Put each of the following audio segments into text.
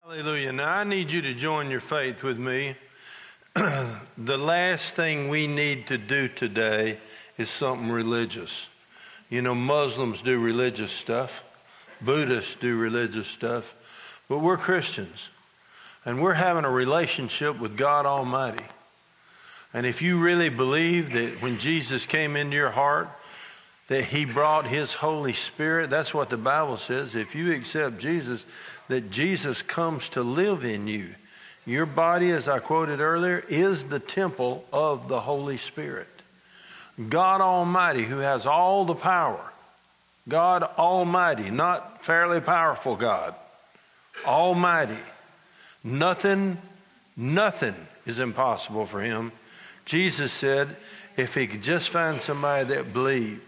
Hallelujah. Now I need you to join your faith with me. The last thing we need to do today is something religious. You know, Muslims do religious stuff. Buddhists do religious stuff. But we're Christians. And we're having a relationship with God Almighty. And if you really believe that when Jesus came into your heart, that he brought his Holy Spirit, that's what the Bible says. If you accept Jesus, that Jesus comes to live in you. Your body, as I quoted earlier, is the temple of the Holy Spirit. God Almighty, who has all the power. God Almighty, not fairly powerful God. Almighty. Nothing is impossible for him. Jesus said, if he could just find somebody that believed.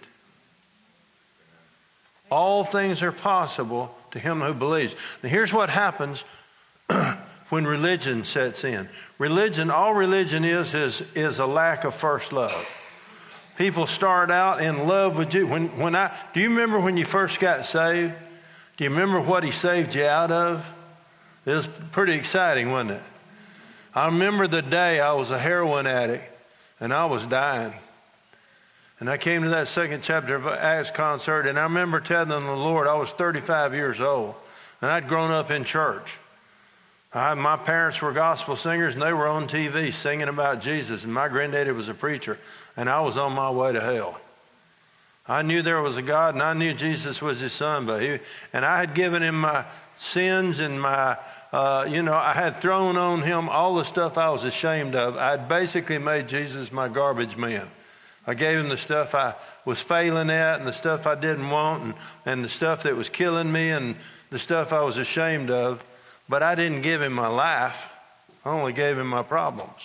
All things are possible to him who believes. Now here's what happens when religion sets in. All religion is a lack of first love. People start out in love with you. Do you remember when you first got saved? Do you remember what he saved you out of? It was pretty exciting, wasn't it? I remember the day I was a heroin addict and I was dying. And I came to that second chapter of Acts concert, and I remember telling the Lord, I was 35 years old, and I'd grown up in church. My parents were gospel singers, and they were on TV singing about Jesus, and my granddaddy was a preacher, and I was on my way to hell. I knew there was a God, and I knew Jesus was his son, and I had given him my sins and my, I had thrown on him all the stuff I was ashamed of. I had basically made Jesus my garbage man. I gave him the stuff I was failing at and the stuff I didn't want and the stuff that was killing me and the stuff I was ashamed of. But I didn't give him my life. I only gave him my problems.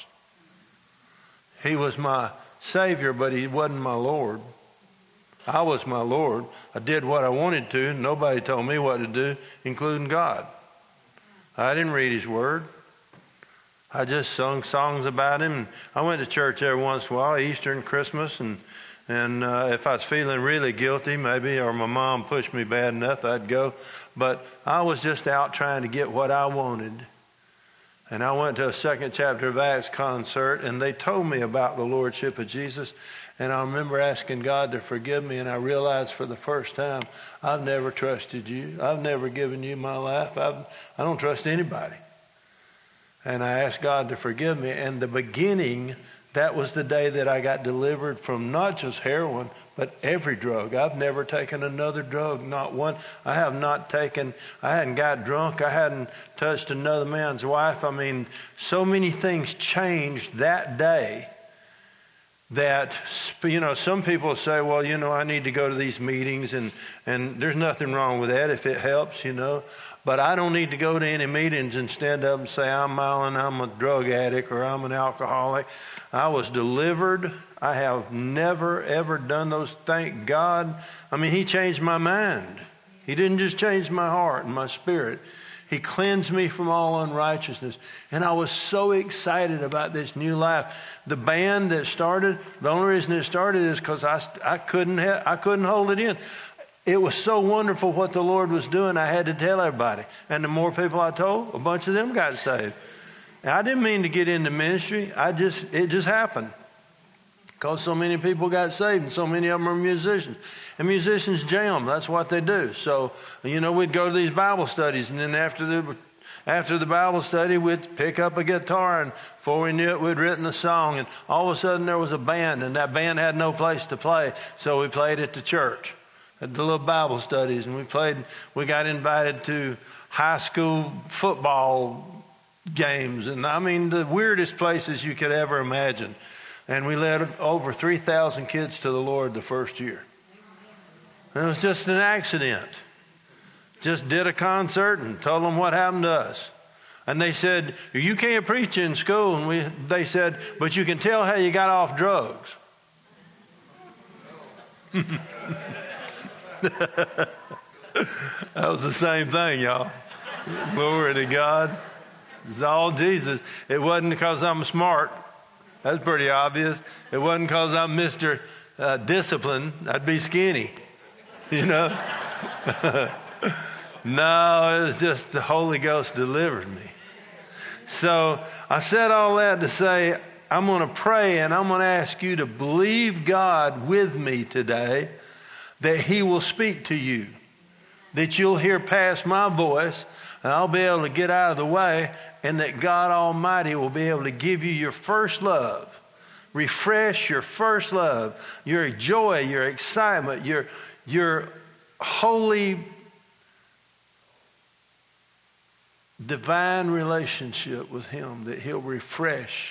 He was my Savior, but he wasn't my Lord. I was my Lord. I did what I wanted to. Nobody told me what to do, including God. I didn't read his word. I just sung songs about him. I went to church every once in a while, Easter and Christmas, and if I was feeling really guilty, maybe, or my mom pushed me bad enough, I'd go. But I was just out trying to get what I wanted. And I went to a second chapter of Acts concert, and they told me about the Lordship of Jesus. And I remember asking God to forgive me, and I realized for the first time, I've never trusted you. I've never given you my life. I don't trust anybody. And I asked God to forgive me. And the beginning, that was the day that I got delivered from not just heroin, but every drug. I've never taken another drug, not one. I hadn't got drunk. I hadn't touched another man's wife. I mean, so many things changed that day that, some people say, well, I need to go to these meetings and there's nothing wrong with that if it helps, But I don't need to go to any meetings and stand up and say, I'm a drug addict or I'm an alcoholic. I was delivered. I have never, ever done those. Thank God. I mean, he changed my mind. He didn't just change my heart and my spirit. He cleansed me from all unrighteousness. And I was so excited about this new life. The band that started, the only reason it started is because I couldn't hold it in. It was so wonderful what the Lord was doing, I had to tell everybody. And the more people I told, a bunch of them got saved. And I didn't mean to get into ministry. It just happened. Because so many people got saved and so many of them are musicians. And musicians jam. That's what they do. So, we'd go to these Bible studies, and then after the Bible study, we'd pick up a guitar, and before we knew it, we'd written a song. And all of a sudden there was a band, and that band had no place to play. So we played at the church. At the little Bible studies, and we got invited to high school football games, and I mean the weirdest places you could ever imagine. And we led over 3,000 kids to the Lord the first year. And it was just an accident. Just did a concert and told them what happened to us. And they said, you can't preach in school. And they said, but you can tell how you got off drugs. That was the same thing, y'all. Glory to God. It's all Jesus. It wasn't because I'm smart. That's pretty obvious. It wasn't because I'm Mr. Discipline. I'd be skinny, No, it was just the Holy Ghost delivered me. So I said all that to say, I'm going to pray and I'm going to ask you to believe God with me today that He will speak to you, that you'll hear past my voice and I'll be able to get out of the way, and that God Almighty will be able to give you your first love, refresh your first love, your joy, your excitement, your holy divine relationship with Him, that He'll refresh.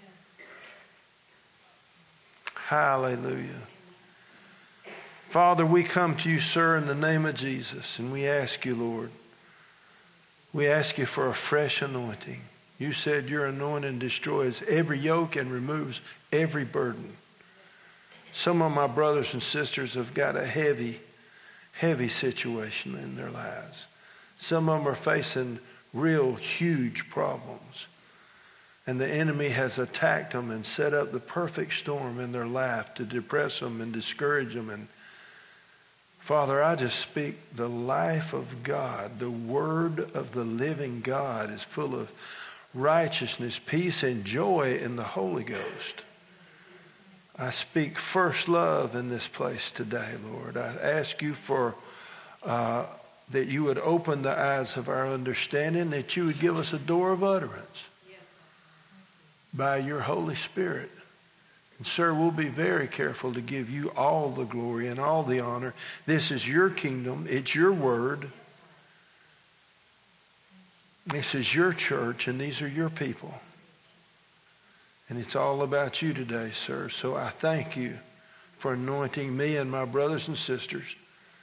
Hallelujah. Father, we come to you, sir, in the name of Jesus, and we ask you, Lord, we ask you for a fresh anointing. You said your anointing destroys every yoke and removes every burden. Some of my brothers and sisters have got a heavy, heavy situation in their lives. Some of them are facing real huge problems. And the enemy has attacked them and set up the perfect storm in their life to depress them and discourage them. And Father, I just speak the life of God. The word of the living God is full of righteousness, peace, and joy in the Holy Ghost. I speak first love in this place today, Lord. I ask you for that you would open the eyes of our understanding, that you would give us a door of utterance by your Holy Spirit. And sir, we'll be very careful to give you all the glory and all the honor. This is your kingdom. It's your word. This is your church, and these are your people. And it's all about you today, sir. So I thank you for anointing me and my brothers and sisters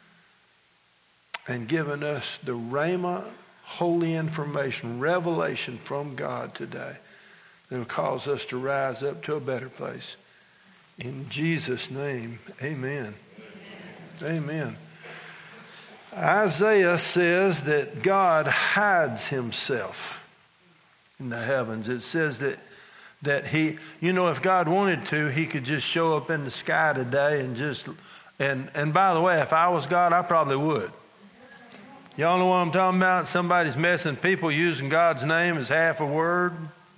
and giving us the rhema, holy information, revelation from God today that will cause us to rise up to a better place. In Jesus' name, amen. Amen. Isaiah says that God hides himself in the heavens. It says that he, if God wanted to, he could just show up in the sky today and by the way, if I was God, I probably would. Y'all know what I'm talking about? Somebody's messing people using God's name as half a word.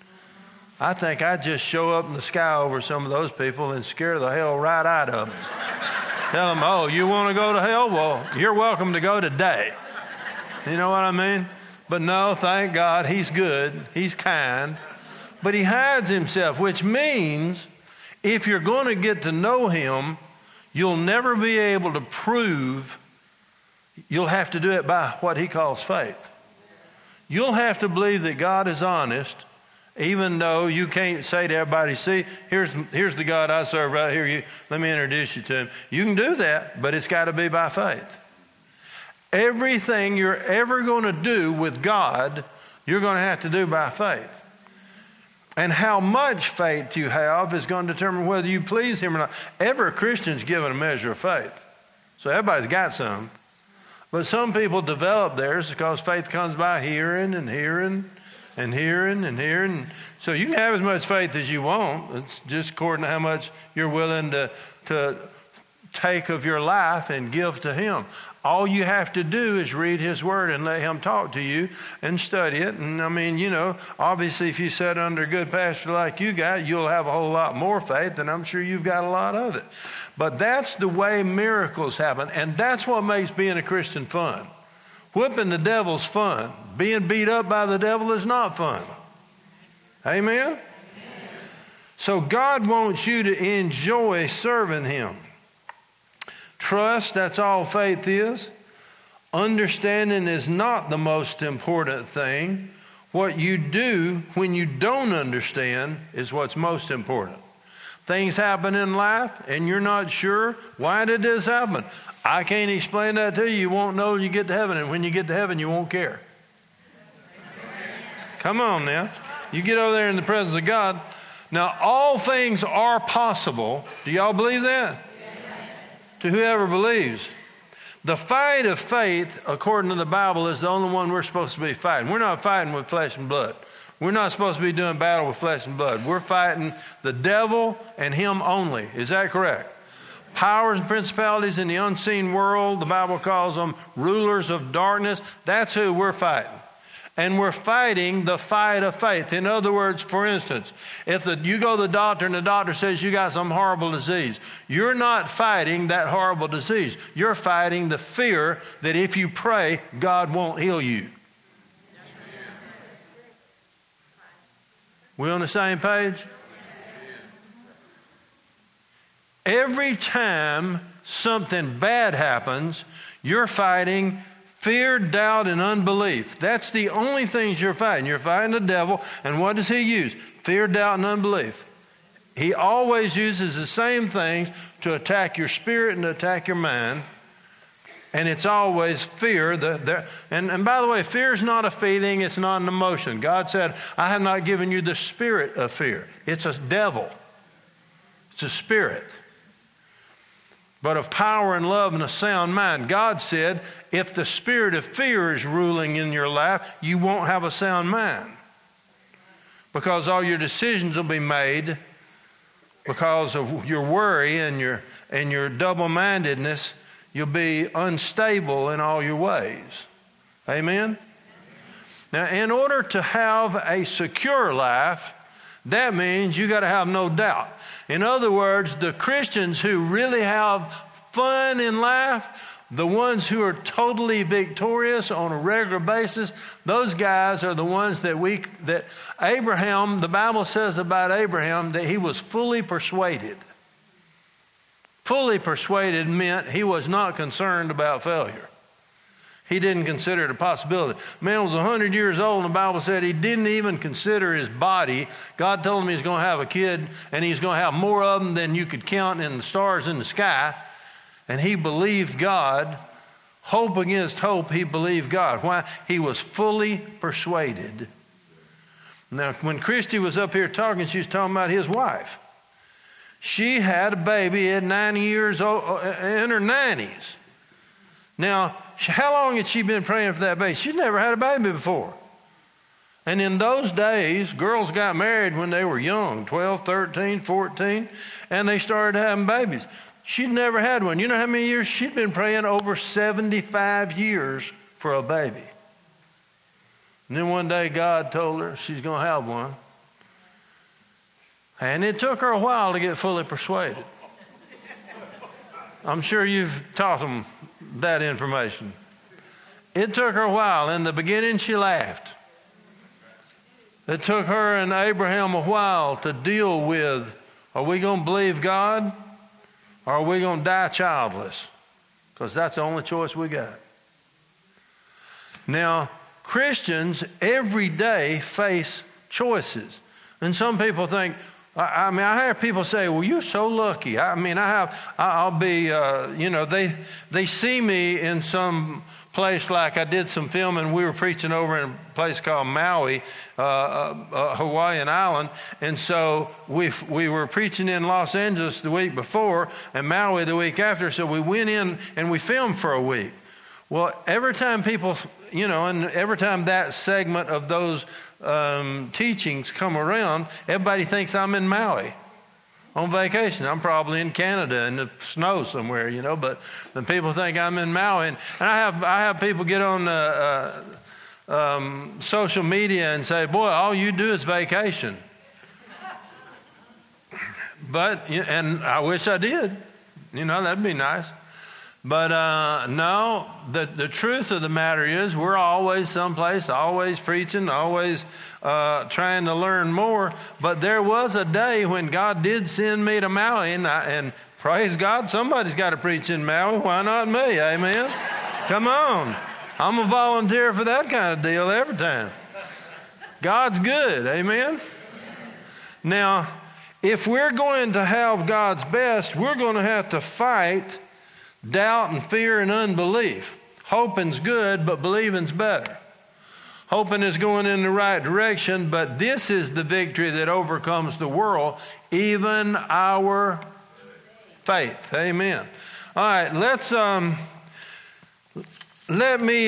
I think I'd just show up in the sky over some of those people and scare the hell right out of them. Tell them, oh, you want to go to hell? Well, you're welcome to go today. You know what I mean? But no, thank God, He's good. He's kind. But He hides Himself, which means if you're going to get to know Him, you'll never be able to prove. You'll have to do it by what He calls faith. You'll have to believe that God is honest, even though you can't say to everybody, see, here's the God I serve right here. Let me introduce you to Him. You can do that, but it's got to be by faith. Everything you're ever going to do with God, you're going to have to do by faith. And how much faith you have is going to determine whether you please Him or not. Every Christian's given a measure of faith. So everybody's got some. But some people develop theirs because faith comes by hearing and hearing and hearing and hearing. So you can have as much faith as you want. It's just according to how much you're willing to take of your life and give to Him. All you have to do is read His Word and let Him talk to you and study it. And I mean, obviously if you sit under a good pastor like you got, you'll have a whole lot more faith, and I'm sure you've got a lot of it. But that's the way miracles happen. And that's what makes being a Christian fun. Whipping the devil's fun. Being beat up by the devil is not fun. Amen? Amen. So God wants you to enjoy serving Him. Trust, that's all faith is. Understanding is not the most important thing. What you do when you don't understand is what's most important. Things happen in life and you're not sure, why did this happen? I can't explain that to you. You won't know till you get to heaven. And when you get to heaven, you won't care. Come on now. You get over there in the presence of God. Now, all things are possible. Do y'all believe that? To whoever believes. The fight of faith, according to the Bible, is the only one we're supposed to be fighting. We're not fighting with flesh and blood. We're not supposed to be doing battle with flesh and blood. We're fighting the devil and him only. Is that correct? Powers and principalities in the unseen world, the Bible calls them rulers of darkness. That's who we're fighting. And we're fighting the fight of faith. In other words, for instance, if you go to the doctor and the doctor says you got some horrible disease, you're not fighting that horrible disease. You're fighting the fear that if you pray, God won't heal you. We on the same page? Every time something bad happens, you're fighting fear, doubt, and unbelief. That's the only things you're fighting. You're fighting the devil, and what does he use? Fear, doubt, and unbelief. He always uses the same things to attack your spirit and to attack your mind, and it's always fear. And by the way, fear is not a feeling, it's not an emotion. God said, I have not given you the spirit of fear. It's a devil. It's a spirit. But of power and love and a sound mind. God said, if the spirit of fear is ruling in your life, you won't have a sound mind. Because all your decisions will be made because of your worry and your double-mindedness. You'll be unstable in all your ways. Amen? Now, in order to have a secure life, that means you got to have no doubt. In other words, the Christians who really have fun in life, the ones who are totally victorious on a regular basis, those guys are the ones that Abraham, the Bible says about Abraham that he was fully persuaded. Fully persuaded meant he was not concerned about failure. He didn't consider it a possibility. Man was 100 years old, and the Bible said he didn't even consider his body. God told him he's going to have a kid, and he's going to have more of them than you could count in the stars in the sky. And he believed God. Hope against hope, he believed God. Why? He was fully persuaded. Now, when Christy was up here talking, she was talking about his wife. She had a baby at 90 years old, in her 90s. Now, how long had she been praying for that baby? She'd never had a baby before. And in those days, girls got married when they were young, 12, 13, 14, and they started having babies. She'd never had one. You know how many years? She'd been praying over 75 years for a baby. And then one day God told her she's going to have one. And it took her a while to get fully persuaded. I'm sure you've taught them that information. It took her a while. In the beginning, she laughed. It took her and Abraham a while to deal with, are we going to believe God or are we going to die childless? Because that's the only choice we got. Now, Christians every day face choices. And some people think, I hear people say, well, you're so lucky. I'll be, they see me in some place like I did some filming. We were preaching over in a place called Maui, Hawaiian island. And so we were preaching in Los Angeles the week before and Maui the week after. So we went in and we filmed for a week. Well, every time people, and every time that segment of those teachings come around, everybody thinks I'm in Maui on vacation. I'm probably in Canada in the snow somewhere, but then people think I'm in Maui. And I have people get on social media and say, boy, all you do is vacation. And I wish I did. That'd be nice. But no, the truth of the matter is we're always someplace, always preaching, always trying to learn more. But there was a day when God did send me to Maui, and praise God, somebody's got to preach in Maui. Why not me? Amen? Come on. I'm a volunteer for that kind of deal every time. God's good. Amen? Now, if we're going to have God's best, we're going to have to fight doubt and fear and unbelief. Hoping's good, but believing's better. Hoping is going in the right direction, but this is the victory that overcomes the world, even our faith. Amen. All right, let me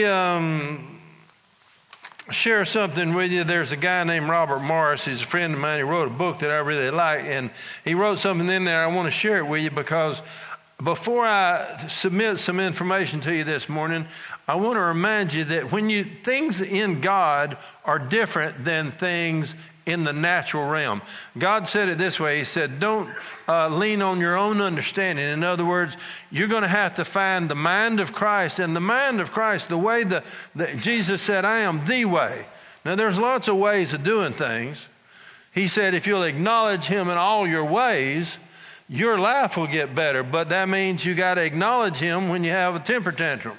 share something with you. There's a guy named Robert Morris. He's a friend of mine. He wrote a book that I really like, and he wrote something in there. I want to share it with you because before I submit some information to you this morning, I want to remind you that things in God are different than things in the natural realm. God said it this way. He said, don't lean on your own understanding. In other words, you're going to have to find the mind of Christ. And the mind of Christ, the way that Jesus said, I am the way. Now, there's lots of ways of doing things. He said, if you'll acknowledge him in all your ways, your life will get better. But that means you got to acknowledge him when you have a temper tantrum.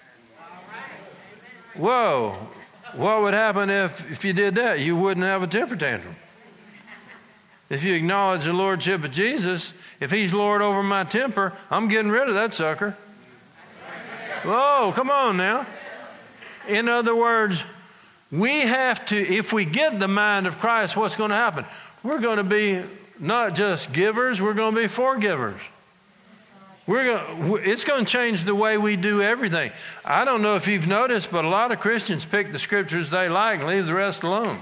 Whoa. What would happen if you did that? You wouldn't have a temper tantrum. If you acknowledge the lordship of Jesus, if he's Lord over my temper, I'm getting rid of that sucker. Whoa, come on now. In other words, we have to, if we get the mind of Christ, what's going to happen? We're going to be not just givers, we're going to be forgivers. It's going to change the way we do everything. I don't know if you've noticed, but a lot of Christians pick the scriptures they like and leave the rest alone.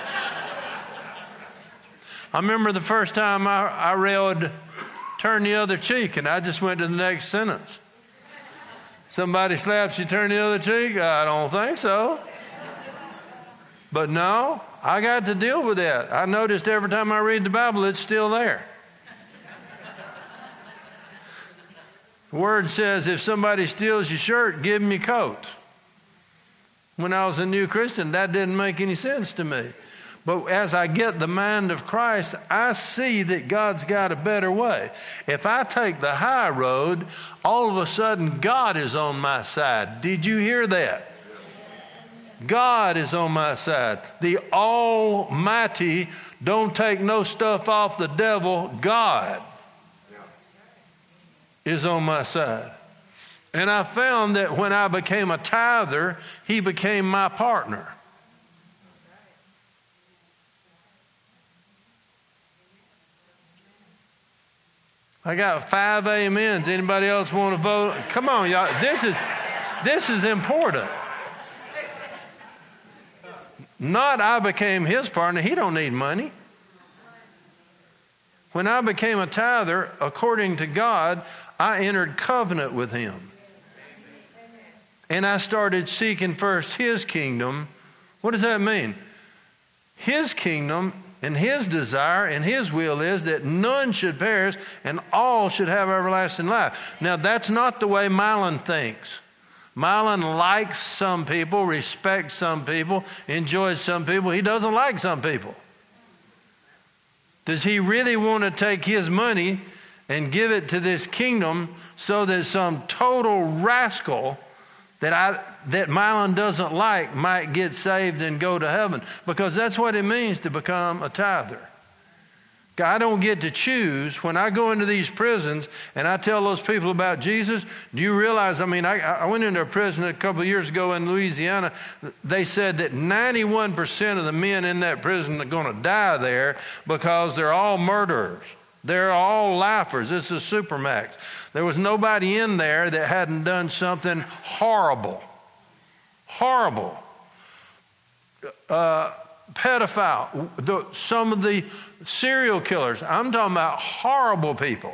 I remember the first time I read turn the other cheek, and I just went to the next sentence. Somebody slaps you, turn the other cheek? I don't think so. But no, I got to deal with that. I noticed every time I read the Bible, it's still there. The word says if somebody steals your shirt, give them your coat. When I was a new Christian, that didn't make any sense to me. But as I get the mind of Christ, I see that God's got a better way. If I take the high road, all of a sudden God is on my side. Did you hear that? God is on my side. The Almighty, don't take no stuff off the devil. God is on my side. And I found that when I became a tither, he became my partner. I got 5 amens. Anybody else want to vote? Come on, y'all. This is important. Not I became his partner. He don't need money. When I became a tither, according to God, I entered covenant with him. And I started seeking first his kingdom. What does that mean? His kingdom and his desire and his will is that none should perish and all should have everlasting life. Now, that's not the way Mylon thinks. Mylon likes some people, respects some people, enjoys some people. He doesn't like some people. Does he really want to take his money and give it to this kingdom so that some total rascal that Mylon doesn't like might get saved and go to heaven? Because that's what it means to become a tither. I don't get to choose. When I go into these prisons and I tell those people about Jesus, do you realize, I went into a prison a couple of years ago in Louisiana. They said that 91% of the men in that prison are going to die there because they're all murderers. They're all lifers. It's a supermax. There was nobody in there that hadn't done something horrible. Horrible. Pedophile. Some of the serial killers. I'm talking about horrible people.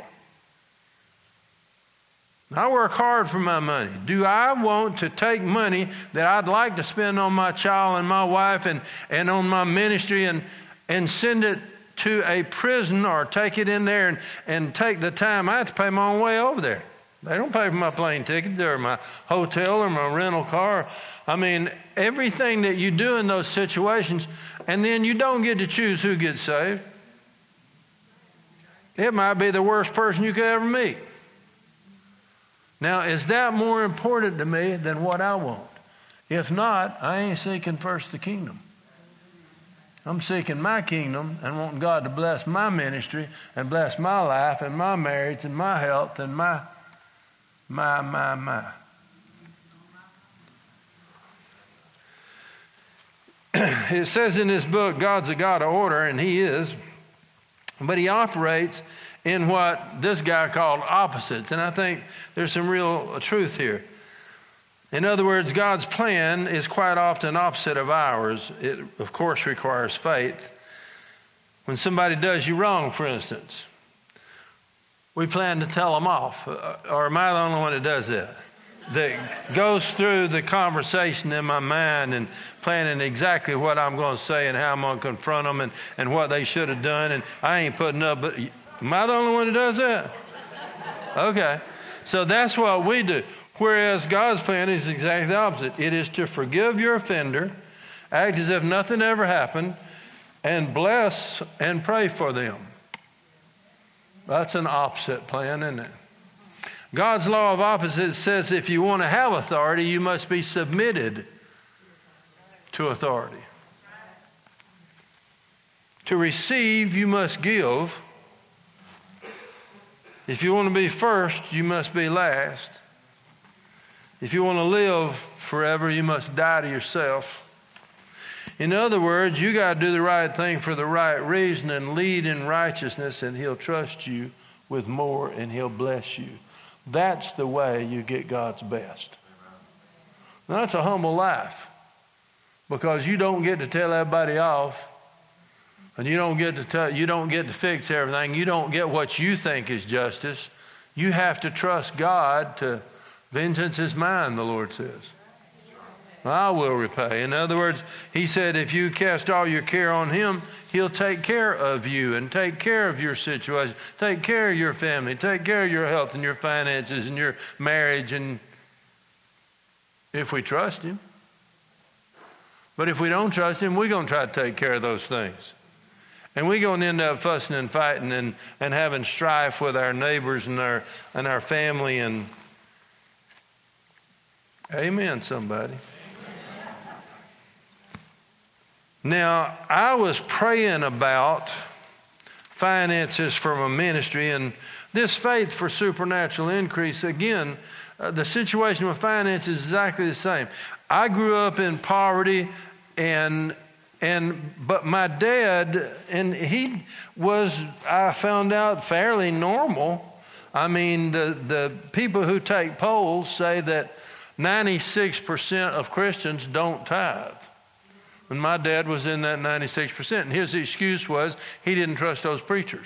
I work hard for my money. Do I want to take money that I'd like to spend on my child and my wife and on my ministry and send it to a prison or take it in there and take the time? I have to pay my own way over there. They don't pay for my plane ticket or my hotel or my rental car. Everything that you do in those situations, and then you don't get to choose who gets saved. It might be the worst person you could ever meet. Now, is that more important to me than what I want? If not, I ain't seeking first the kingdom. I'm seeking my kingdom and wanting God to bless my ministry and bless my life and my marriage and my health and my. It says in this book, God's a God of order, and he is. But he operates in what this guy called opposites. And I think there's some real truth here. In other words, God's plan is quite often opposite of ours. It, of course, requires faith. When somebody does you wrong, for instance, we plan to tell them off. Or am I the only one that does that? That goes through the conversation in my mind and planning exactly what I'm going to say and how I'm going to confront them and what they should have done. And I ain't putting up, but am I the only one that does that? Okay. So that's what we do. Whereas God's plan is exactly the opposite. It is to forgive your offender, act as if nothing ever happened, and bless and pray for them. That's an opposite plan, isn't it? God's law of opposites says if you want to have authority, you must be submitted to authority. To receive, you must give. If you want to be first, you must be last. If you want to live forever, you must die to yourself. In other words, you got to do the right thing for the right reason and lead in righteousness, and He'll trust you with more and He'll bless you. That's the way you get God's best. Now, that's a humble life, because you don't get to tell everybody off, and you don't get to fix everything. You don't get what you think is justice. You have to trust God to vengeance is mine, the Lord says. I will repay. In other words, He said if you cast all your care on Him, He'll take care of you and take care of your situation, take care of your family, take care of your health and your finances and your marriage, and if we trust Him. But if we don't trust Him, we're going to try to take care of those things. And we're going to end up fussing and fighting and having strife with our neighbors and our family. And amen, somebody. Now, I was praying about finances from a ministry, and this faith for supernatural increase, again, the situation with finances is exactly the same. I grew up in poverty, but my dad, and he was, I found out, fairly normal. I mean, the people who take polls say that 96% of Christians don't tithe. And my dad was in that 96%. And his excuse was he didn't trust those preachers.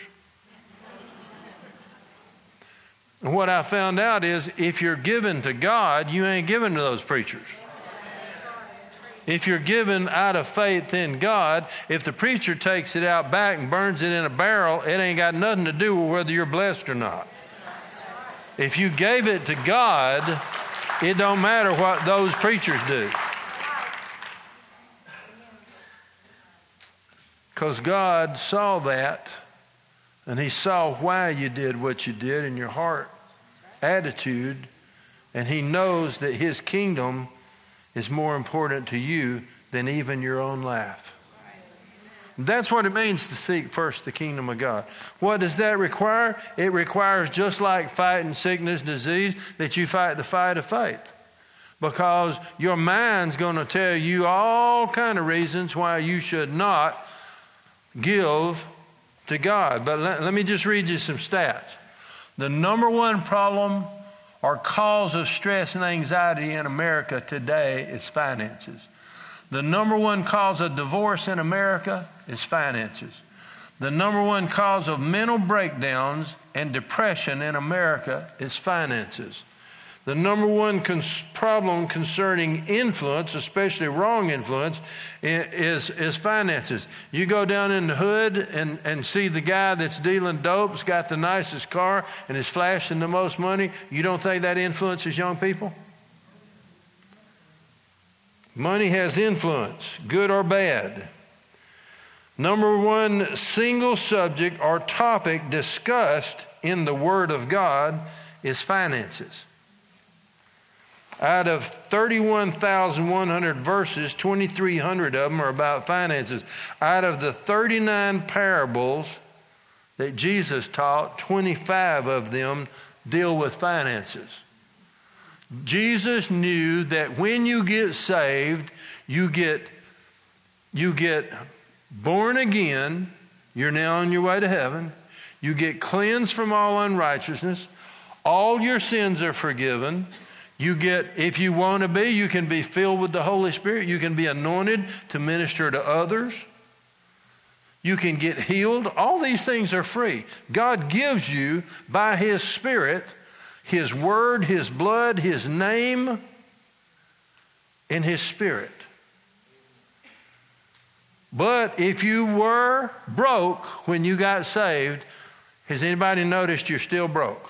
And what I found out is if you're given to God, you ain't given to those preachers. If you're given out of faith in God, if the preacher takes it out back and burns it in a barrel, it ain't got nothing to do with whether you're blessed or not. If you gave it to God, it don't matter what those preachers do. Because God saw that, and He saw why you did what you did in your heart attitude, and He knows that His kingdom is more important to you than even your own life. That's what it means to seek first the kingdom of God. What does that require? It requires, just like fighting sickness, disease, that you fight the fight of faith. Because your mind's going to tell you all kind of reasons why you should not give to God. But let me just read you some stats. The number one problem or cause of stress and anxiety in America today is finances. The number one cause of divorce in America is finances. The number one cause of mental breakdowns and depression in America is finances. The number one problem concerning influence, especially wrong influence, is finances. You go down in the hood and see the guy that's dealing dope's got the nicest car and is flashing the most money. You don't think that influences young people? Money has influence, good or bad. Number one single subject or topic discussed in the Word of God is finances. Out of 31,100 verses, 2,300 of them are about finances. Out of the 39 parables that Jesus taught, 25 of them deal with finances. Jesus knew that when you get saved, you get born again. You're now on your way to heaven. You get cleansed from all unrighteousness. All your sins are forgiven. You get, if you want to be, you can be filled with the Holy Spirit. You can be anointed to minister to others. You can get healed. All these things are free. God gives you by His Spirit, His Word, His blood, His name, and His Spirit. But if you were broke when you got saved, has anybody noticed you're still broke?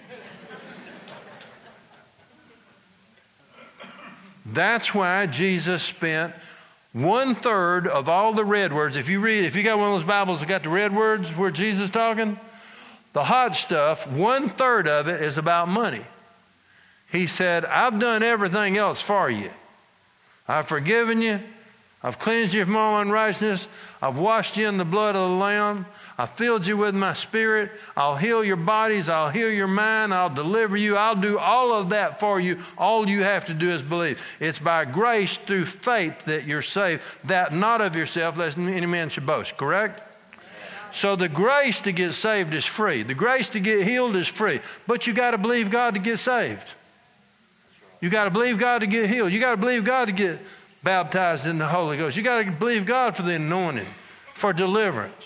That's why Jesus spent 1/3 of all the red words. If you got one of those Bibles that got the red words where Jesus is talking, the hot stuff, 1/3 of it is about money. He said, I've done everything else for you. I've forgiven you. I've cleansed you from all unrighteousness. I've washed you in the blood of the Lamb. I filled you with my Spirit. I'll heal your bodies. I'll heal your mind. I'll deliver you. I'll do all of that for you. All you have to do is believe. It's by grace through faith that you're saved, that not of yourself, lest any man should boast. Correct? So the grace to get saved is free. The grace to get healed is free. But you got to believe God to get saved. You got to believe God to get healed. You got to believe God to get baptized in the Holy Ghost. You got to believe God for the anointing, for deliverance.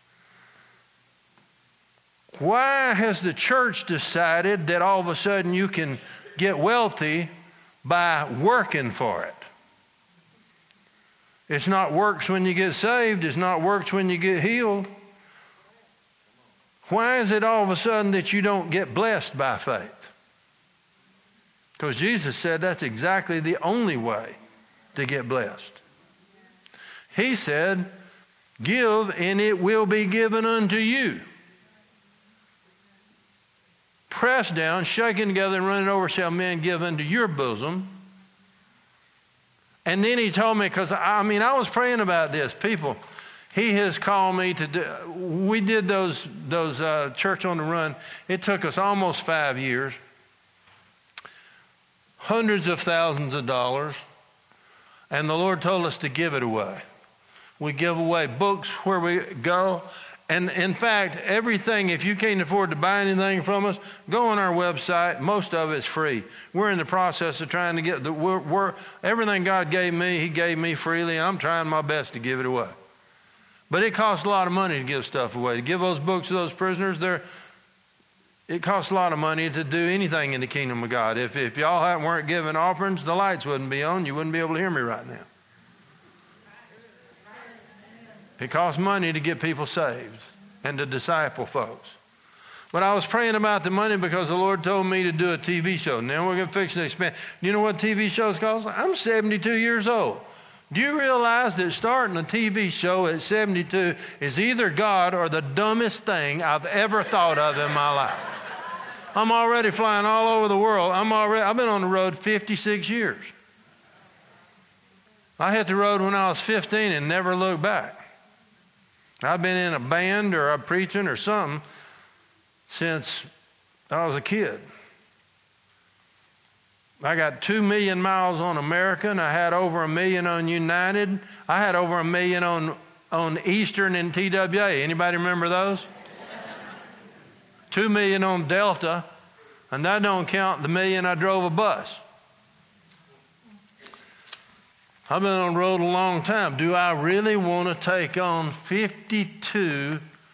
Why has the church decided that all of a sudden you can get wealthy by working for it? It's not works when you get saved. It's not works when you get healed. Why is it all of a sudden that you don't get blessed by faith? Because Jesus said that's exactly the only way to get blessed. He said, give and it will be given unto you. Pressed down, shaken together, and running over shall men give unto your bosom. And then he told me, because I was praying about this. People, he has called me to do, we did those Church on the Run. It took us almost 5 years. Hundreds of thousands of dollars. And the Lord told us to give it away. We give away books where we go. And in fact, everything, if you can't afford to buy anything from us, go on our website. Most of it's free. We're in the process of trying to get everything God gave me, He gave me freely. And I'm trying my best to give it away. But it costs a lot of money to give stuff away. To give those books to those prisoners, it costs a lot of money to do anything in the kingdom of God. If y'all weren't giving offerings, the lights wouldn't be on. You wouldn't be able to hear me right now. It costs money to get people saved and to disciple folks. But I was praying about the money because the Lord told me to do a TV show. Now we're going to fix and expand. Do you know what TV shows cost? I'm 72 years old. Do you realize that starting a TV show at 72 is either God or the dumbest thing I've ever thought of in my life? I'm already flying all over the world. I've been on the road 56 years. I hit the road when I was 15 and never looked back. I've been in a band or I'm preaching or something since I was a kid. I got 2 million miles on American. I had over 1 million on United. I had over 1 million on Eastern and TWA. Anybody remember those? 2 million on Delta, and that don't count the 1 million I drove a bus. I've been on the road a long time. Do I really want to take on 52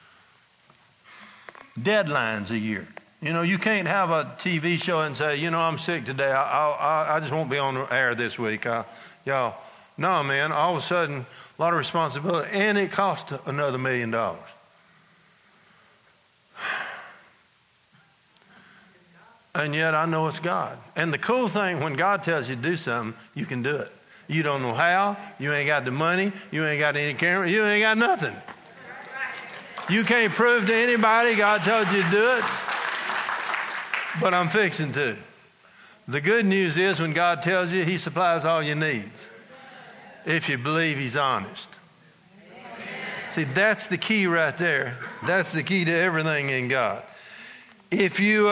deadlines a year? You know, you can't have a TV show and say, I'm sick today. I just won't be on the air this week. Y'all, no, man. All of a sudden, a lot of responsibility, and it costs another $1 million. And yet I know it's God. And the cool thing, when God tells you to do something, you can do it. You don't know how. You ain't got the money. You ain't got any camera. You ain't got nothing. You can't prove to anybody God told you to do it. But I'm fixing to. The good news is when God tells you, He supplies all your needs. If you believe He's honest. See, that's the key right there. That's the key to everything in God. If you...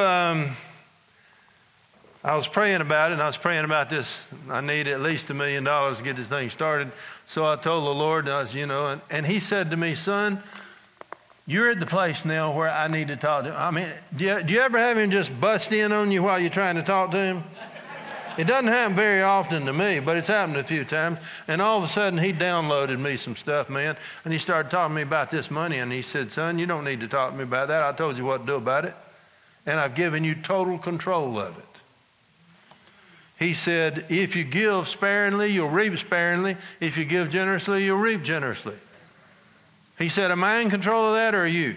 I was praying about it, and I was praying about this. I need at least $1 million to get this thing started. So I told the Lord, and He said to me, son, you're at the place now where I need to talk to Him. I mean, do you ever have Him just bust in on you while you're trying to talk to Him? It doesn't happen very often to me, but it's happened a few times. And all of a sudden, he downloaded me some stuff, man. And he started talking to me about this money. And he said, son, you don't need to talk to me about that. I told you what to do about it. And I've given you total control of it. He said, if you give sparingly, you'll reap sparingly. If you give generously, you'll reap generously. He said, am I in control of that or are you?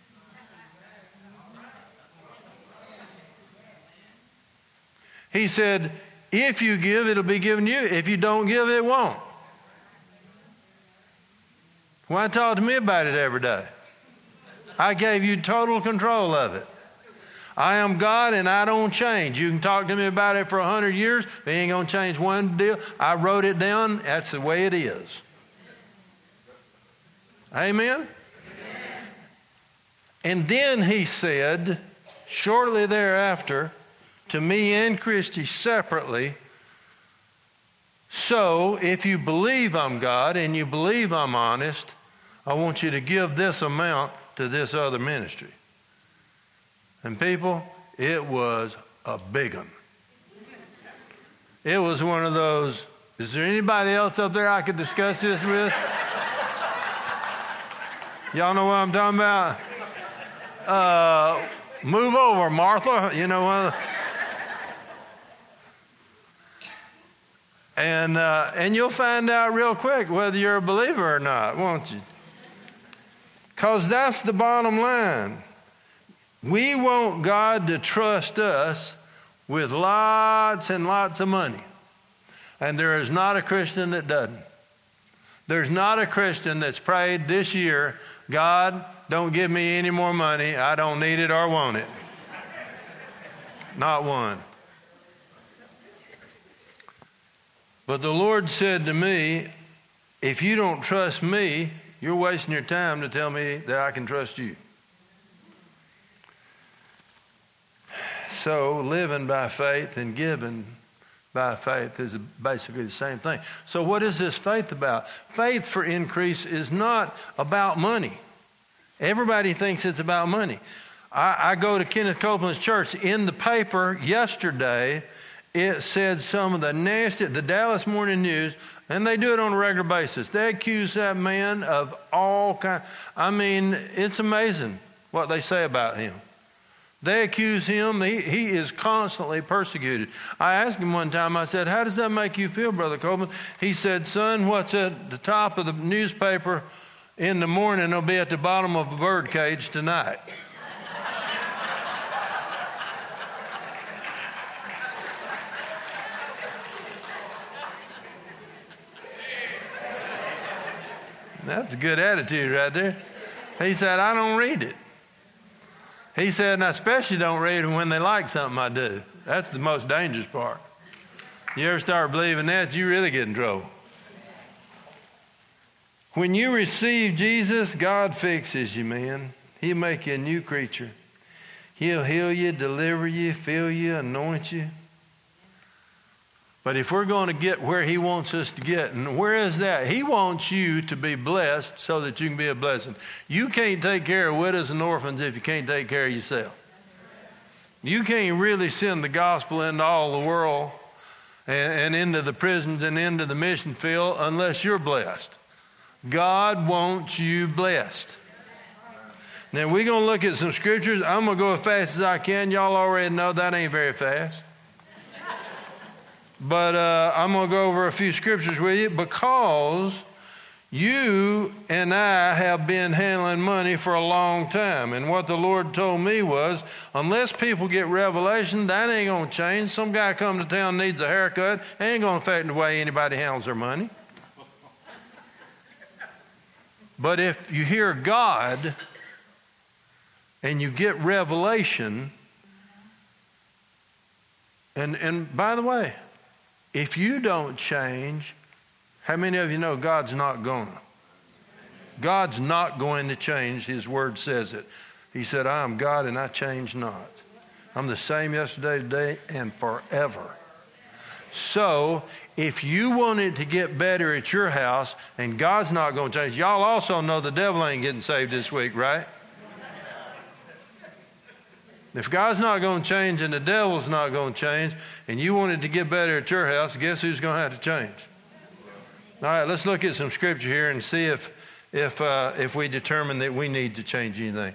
He said, if you give, it'll be given to you. If you don't give, it won't. Why talk to me about it every day? I gave you total control of it. I am God and I don't change. You can talk to me about it for 100 years. They ain't going to change one deal. I wrote it down. That's the way it is. Amen? Amen? And then he said, shortly thereafter, to me and Christy separately, so if you believe I'm God and you believe I'm honest, I want you to give this amount to this other ministry. And people, it was a big one. It was one of those, is there anybody else up there I could discuss this with? Y'all know what I'm talking about? Move over, Martha. You know, and you'll find out real quick whether you're a believer or not, won't you? Because that's the bottom line. We want God to trust us with lots and lots of money. And there is not a Christian that doesn't. There's not a Christian that's prayed this year, God, don't give me any more money. I don't need it or want it. Not one. But the Lord said to me, if you don't trust me, you're wasting your time to tell me that I can trust you. So living by faith and giving by faith is basically the same thing. So what is this faith about? Faith for increase is not about money. Everybody thinks it's about money. I go to Kenneth Copeland's church. In the paper yesterday, it said some of the Dallas Morning News, and they do it on a regular basis. They accuse that man of all kinds. I mean, it's amazing what they say about him. They accuse him. He is constantly persecuted. I asked him one time, I said, how does that make you feel, Brother Copeland? He said, son, what's at the top of the newspaper in the morning will be at the bottom of a bird cage tonight. That's a good attitude right there. He said, I don't read it. He said, and I especially don't read them when they like something I do. That's the most dangerous part. You ever start believing that, you really get in trouble. When you receive Jesus, God fixes you, man. He'll make you a new creature. He'll heal you, deliver you, fill you, anoint you. But if we're going to get where he wants us to get, and where is that? He wants you to be blessed so that you can be a blessing. You can't take care of widows and orphans if you can't take care of yourself. You can't really send the gospel into all the world and into the prisons and into the mission field unless you're blessed. God wants you blessed. Now, we're going to look at some scriptures. I'm going to go as fast as I can. Y'all already know that ain't very fast. But I'm going to go over a few scriptures with you because you and I have been handling money for a long time. And what the Lord told me was, unless people get revelation, that ain't going to change. Some guy come to town needs a haircut. It ain't going to affect the way anybody handles their money. But if you hear God and you get revelation, and by the way, if you don't change, how many of you know God's not going to? God's not going to change. His word says it. He said, I am God and I change not. I'm the same yesterday, today, and forever. So if you want it to get better at your house and God's not going to change, y'all also know the devil ain't getting saved this week, right? If God's not going to change and the devil's not going to change, and you wanted to get better at your house, guess who's going to have to change? All right, let's look at some scripture here and see if we determine that we need to change anything.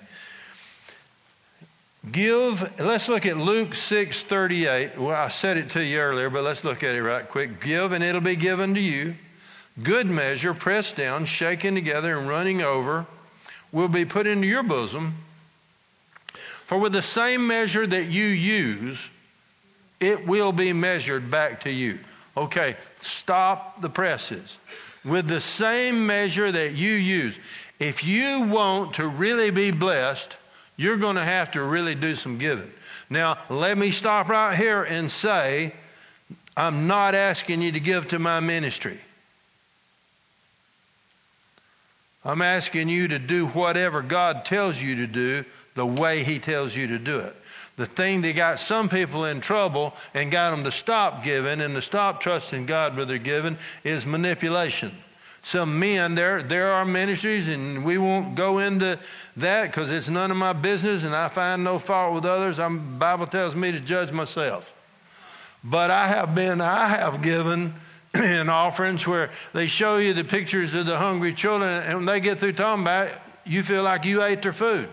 Let's look at Luke 6:38. Well, I said it to you earlier, but let's look at it right quick. Give, and it'll be given to you. Good measure, pressed down, shaken together, and running over, will be put into your bosom. For with the same measure that you use, it will be measured back to you. Okay, stop the presses. With the same measure that you use. If you want to really be blessed, you're going to have to really do some giving. Now, let me stop right here and say, I'm not asking you to give to my ministry. I'm asking you to do whatever God tells you to do the way He tells you to do it. The thing that got some people in trouble and got them to stop giving and to stop trusting God with their giving is manipulation. Some men, there are ministries, and we won't go into that because it's none of my business, and I find no fault with others. The Bible tells me to judge myself. But I have given in offerings where they show you the pictures of the hungry children, and when they get through talking about it, you feel like you ate their food.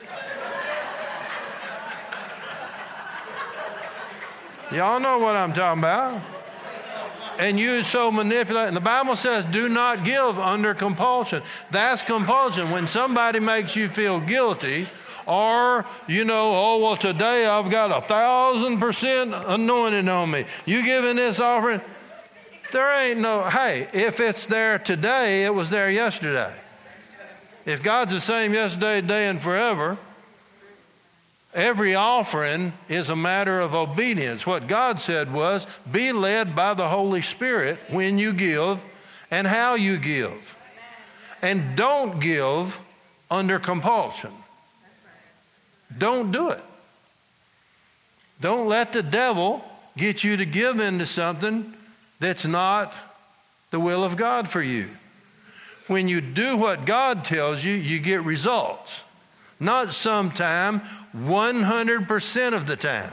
Y'all know what I'm talking about. And you so manipulate. And the Bible says, do not give under compulsion. That's compulsion. When somebody makes you feel guilty, or, today I've got 1,000% anointed on me. You giving this offering? There ain't hey, if it's there today, it was there yesterday. If God's the same yesterday, today, and forever, every offering is a matter of obedience. What God said was, be led by the Holy Spirit when you give and how you give. And don't give under compulsion. Don't do it. Don't let the devil get you to give into something that's not the will of God for you. When you do what God tells you, you get results. Not sometime, 100% of the time.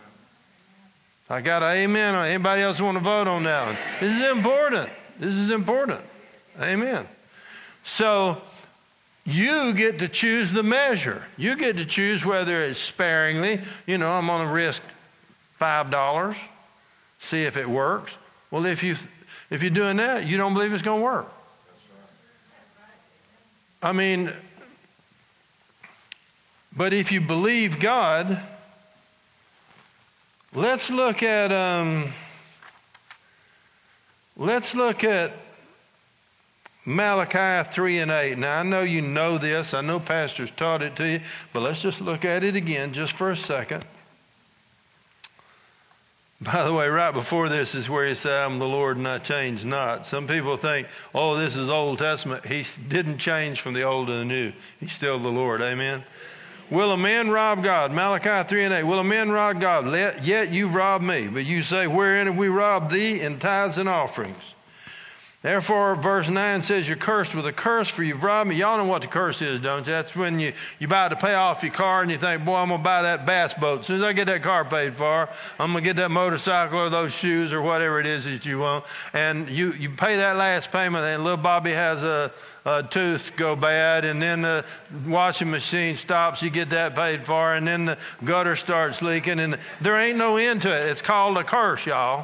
I got an amen. Anybody else want to vote on that one? This is important. This is important. Amen. So you get to choose the measure. You get to choose whether it's sparingly. I'm going to risk $5, see if it works. Well, if you're doing that, you don't believe it's going to work. I mean, but if you believe God, let's look at Malachi 3:8. Now I know you know this. I know pastors taught it to you, but let's just look at it again just for a second. By the way, right before this is where he said, I'm the Lord and I change not. Some people think, this is Old Testament. He didn't change from the old to the new. He's still the Lord. Amen. Will a man rob God? Malachi 3:8. Will a man rob God? Yet you rob me. But you say, wherein have we robbed thee? In tithes and offerings. Therefore, verse 9 says, you're cursed with a curse, for you've robbed me. Y'all know what the curse is, don't you? That's when you about to pay off your car and you think, boy, I'm going to buy that bass boat. As soon as I get that car paid for, I'm going to get that motorcycle or those shoes or whatever it is that you want. And you pay that last payment, and little Bobby has a tooth go bad, and then the washing machine stops, you get that paid for, and then the gutter starts leaking, and there ain't no end to it. It's called a curse, y'all.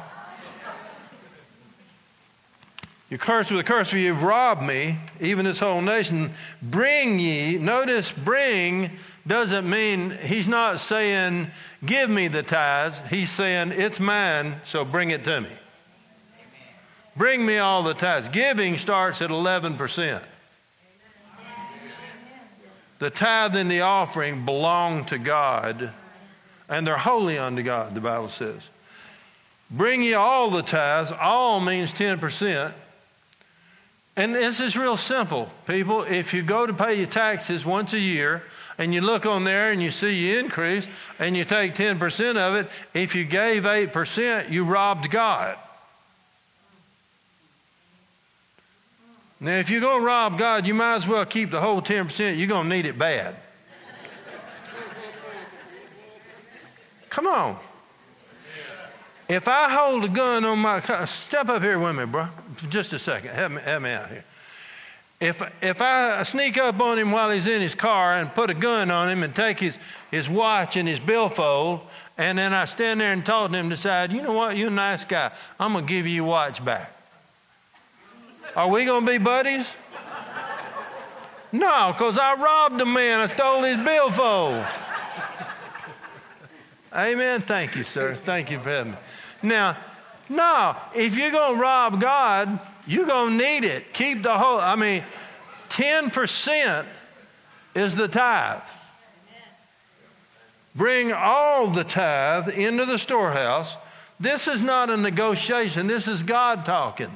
You're cursed with a curse, for you've robbed me, even this whole nation. Bring ye, notice bring doesn't mean, he's not saying give me the tithes. He's saying it's mine, so bring it to me. Amen. Bring me all the tithes. Giving starts at 11%. Amen. The tithe and the offering belong to God, and they're holy unto God, the Bible says. Bring ye all the tithes. All means 10%. And this is real simple, people. If you go to pay your taxes once a year and you look on there and you see you increase and you take 10% of it, if you gave 8%, you robbed God. Now, if you're going to rob God, you might as well keep the whole 10%. You're going to need it bad. Come on. If I hold a gun on my car, step up here with me, bro, for just a second. Help me out here. If I sneak up on him while he's in his car and put a gun on him and take his watch and his billfold, and then I stand there and talk to him and decide, you know what, you're a nice guy. I'm going to give you your watch back. Are we going to be buddies? No, because I robbed the man. I stole his billfold. Amen. Thank you, sir. Thank you for having me. Now, no, if you're going to rob God, you're going to need it. Keep the whole, 10% is the tithe. Bring all the tithe into the storehouse. This is not a negotiation. This is God talking.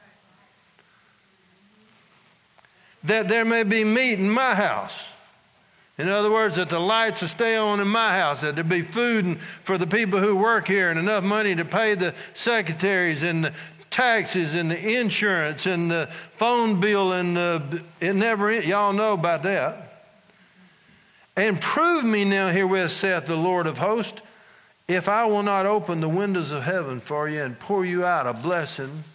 That there may be meat in my house. In other words, that the lights will stay on in my house, that there be food for the people who work here and enough money to pay the secretaries and the taxes and the insurance and the phone bill and y'all know about that. And prove me now herewith, saith the Lord of hosts, if I will not open the windows of heaven for you and pour you out a blessing,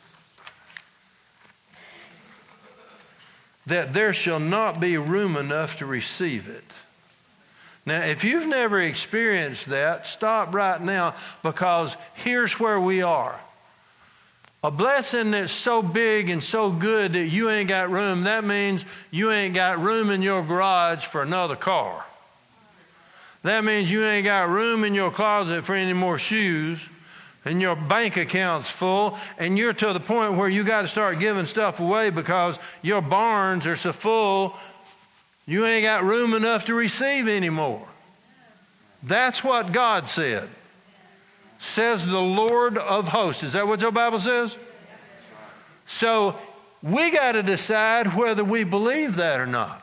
that there shall not be room enough to receive it. Now, if you've never experienced that, stop right now, because here's where we are. A blessing that's so big and so good that you ain't got room, that means you ain't got room in your garage for another car. That means you ain't got room in your closet for any more shoes, and your bank account's full, and you're to the point where you got to start giving stuff away because your barns are so full, you ain't got room enough to receive anymore. That's what God said. Says the Lord of hosts. Is that what your Bible says? So we got to decide whether we believe that or not.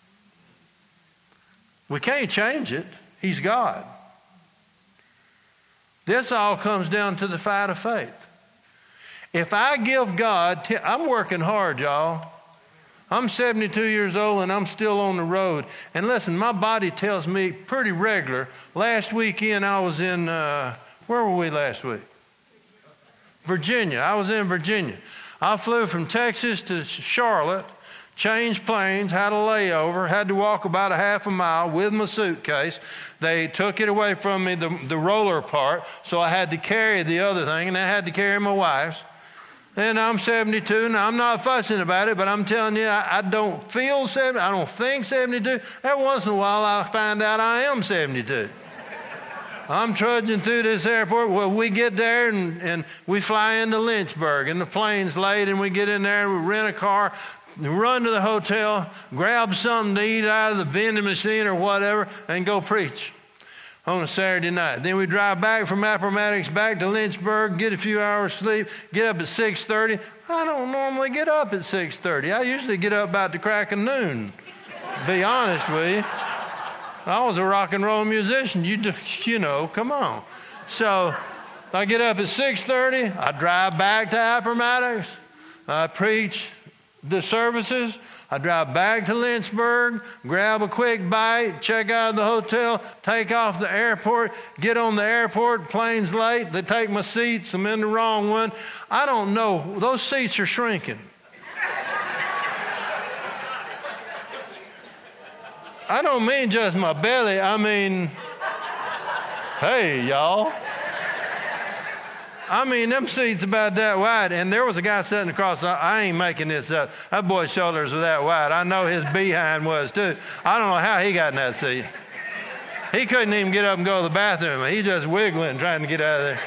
We can't change it. He's God. This all comes down to the fight of faith. If I give God, I'm working hard, y'all. I'm 72 years old and I'm still on the road. And listen, my body tells me pretty regular. Last weekend I was in, where were we last week? Virginia. I was in Virginia. I flew from Texas to Charlotte, changed planes, had a layover, had to walk about a half a mile with my suitcase. They took it away from me, the roller part, so I had to carry the other thing, and I had to carry my wife's. And I'm 72, and I'm not fussing about it, but I'm telling you, I don't feel 70. I don't think 72. Every once in a while, I find out I am 72. I'm trudging through this airport. Well, we get there, and we fly into Lynchburg, and the plane's late, and we get in there, and we rent a car, run to the hotel, grab something to eat out of the vending machine or whatever, and go preach on a Saturday night. Then we drive back from Appomattox back to Lynchburg, get a few hours sleep, get up at 6:30. I don't normally get up at 6:30. I usually get up about the crack of noon, to be honest with you. I was a rock and roll musician. You know, come on. So I get up at 6:30. I drive back to Appomattox. I preach the services. I drive back to Lynchburg, grab a quick bite, check out of the hotel, take off the airport, get on the airport, plane's late, they take my seats, I'm in the wrong one. I don't know, those seats are shrinking. I don't mean just my belly, I mean, hey, y'all. I mean, them seats about that wide, and there was a guy sitting across. I ain't making this up. That boy's shoulders were that wide. I know his behind was too. I don't know how he got in that seat. He couldn't even get up and go to the bathroom. He just wiggling, trying to get out of there.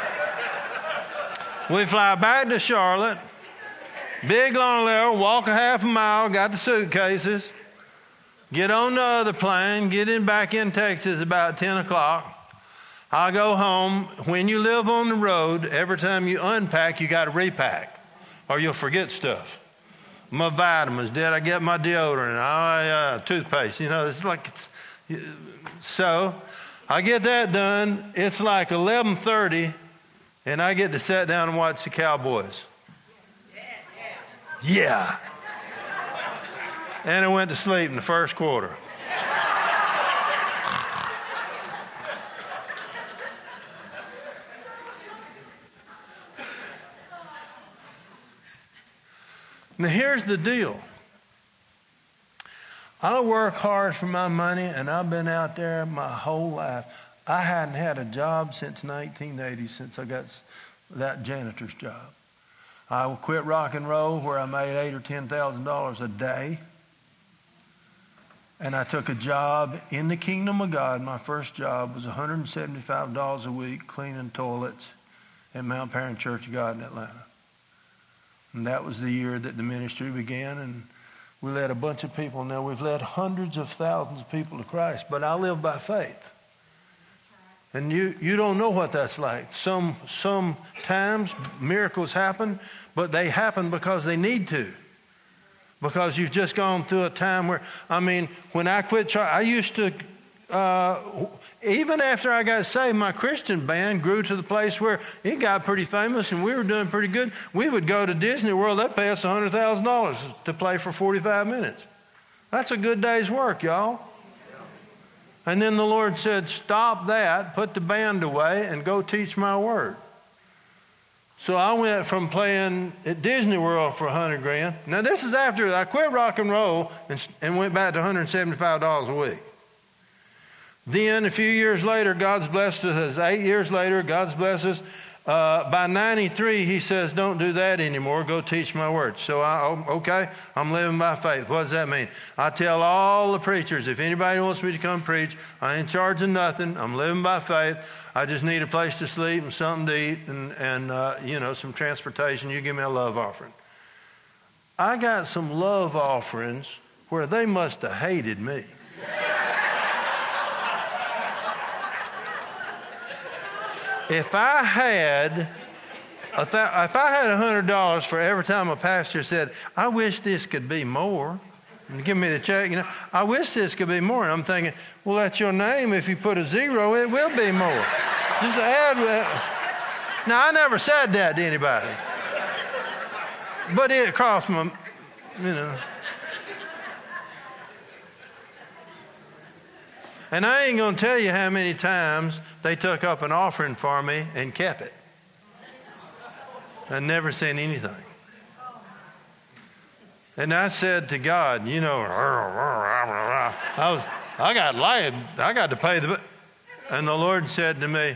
We fly back to Charlotte. Big long layover, walk a half a mile, got the suitcases. Get on the other plane, get in back in Texas about 10 o'clock. I go home. When you live on the road, every time you unpack, you got to repack, or you'll forget stuff. My vitamins, did I get my deodorant? Toothpaste, it's like so I get that done. It's like 11:30, and I get to sit down and watch the Cowboys. Yeah. And I went to sleep in the first quarter. Now, here's the deal. I work hard for my money, and I've been out there my whole life. I hadn't had a job since 1980, since I got that janitor's job. I quit rock and roll where I made $8,000 or $10,000 a day. And I took a job in the kingdom of God. My first job was $175 a week cleaning toilets at Mount Paran Church of God in Atlanta. And that was the year that the ministry began, and we led a bunch of people. Now we've led hundreds of thousands of people to Christ, but I live by faith. And you don't know what that's like. Sometimes miracles happen, but they happen because they need to. Because you've just gone through a time where, when I quit church, I used to, even after I got saved, my Christian band grew to the place where it got pretty famous and we were doing pretty good. We would go to Disney World, they'd pay us $100,000 to play for 45 minutes. That's a good day's work, y'all. And then the Lord said, stop that, put the band away, and go teach my word. So I went from playing at Disney World for $100,000. Now this is after I quit rock and roll and went back to $175 a week. Then a few years later, God's blessed us. 8 years later, God's blessed us. By 93, he says, don't do that anymore. Go teach my word. So I'm living by faith. What does that mean? I tell all the preachers, if anybody wants me to come preach, I ain't charging nothing. I'm living by faith. I just need a place to sleep and something to eat and some transportation. You give me a love offering. I got some love offerings where they must have hated me. If I had $100 for every time a pastor said, I wish this could be more, and give me the check, I wish this could be more. And I'm thinking, well, that's your name. If you put a zero, it will be more. Just add that. Now, I never said that to anybody. But it crossed my, And I ain't going to tell you how many times they took up an offering for me and kept it. I never seen anything. And I said to God, I got to pay the... And the Lord said to me,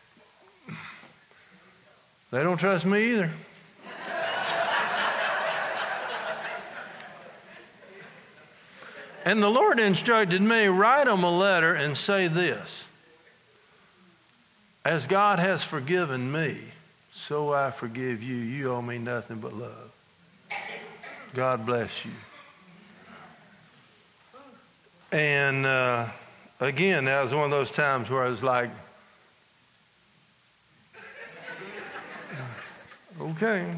they don't trust me either. And the Lord instructed me, write them a letter and say this: as God has forgiven me, so I forgive you. You owe me nothing but love. God bless you. And again, that was one of those times where I was like, okay.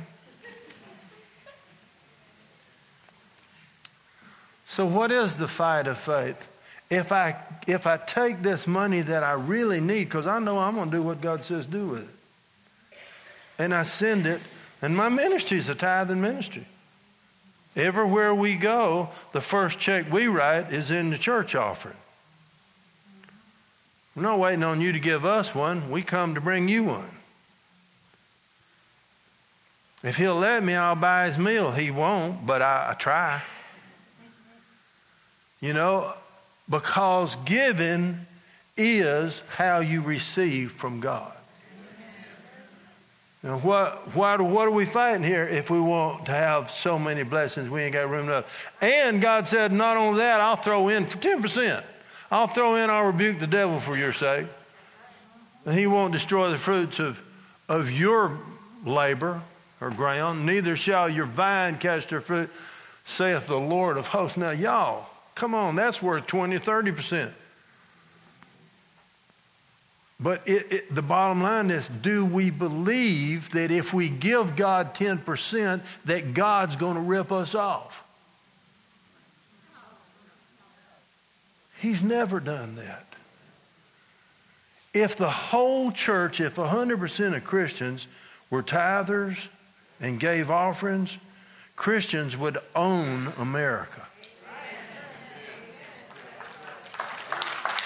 So what is the fight of faith? If I take this money that I really need, because I know I'm going to do what God says do with it, and I send it, and my ministry is a tithing ministry. Everywhere we go, the first check we write is in the church offering. We're not waiting on you to give us one. We come to bring you one. If he'll let me, I'll buy his meal. He won't, but I try. Because giving is how you receive from God. Now, what are we fighting here if we want to have so many blessings we ain't got room enough? And God said, not only that, I'll throw in for 10%. I'll rebuke the devil for your sake. And he won't destroy the fruits of your labor or ground. Neither shall your vine catch their fruit, saith the Lord of hosts. Now, y'all, come on, that's worth 20, 30%. But the bottom line is, do we believe that if we give God 10%, that God's going to rip us off? He's never done that. If the whole church, if 100% of Christians were tithers and gave offerings, Christians would own America.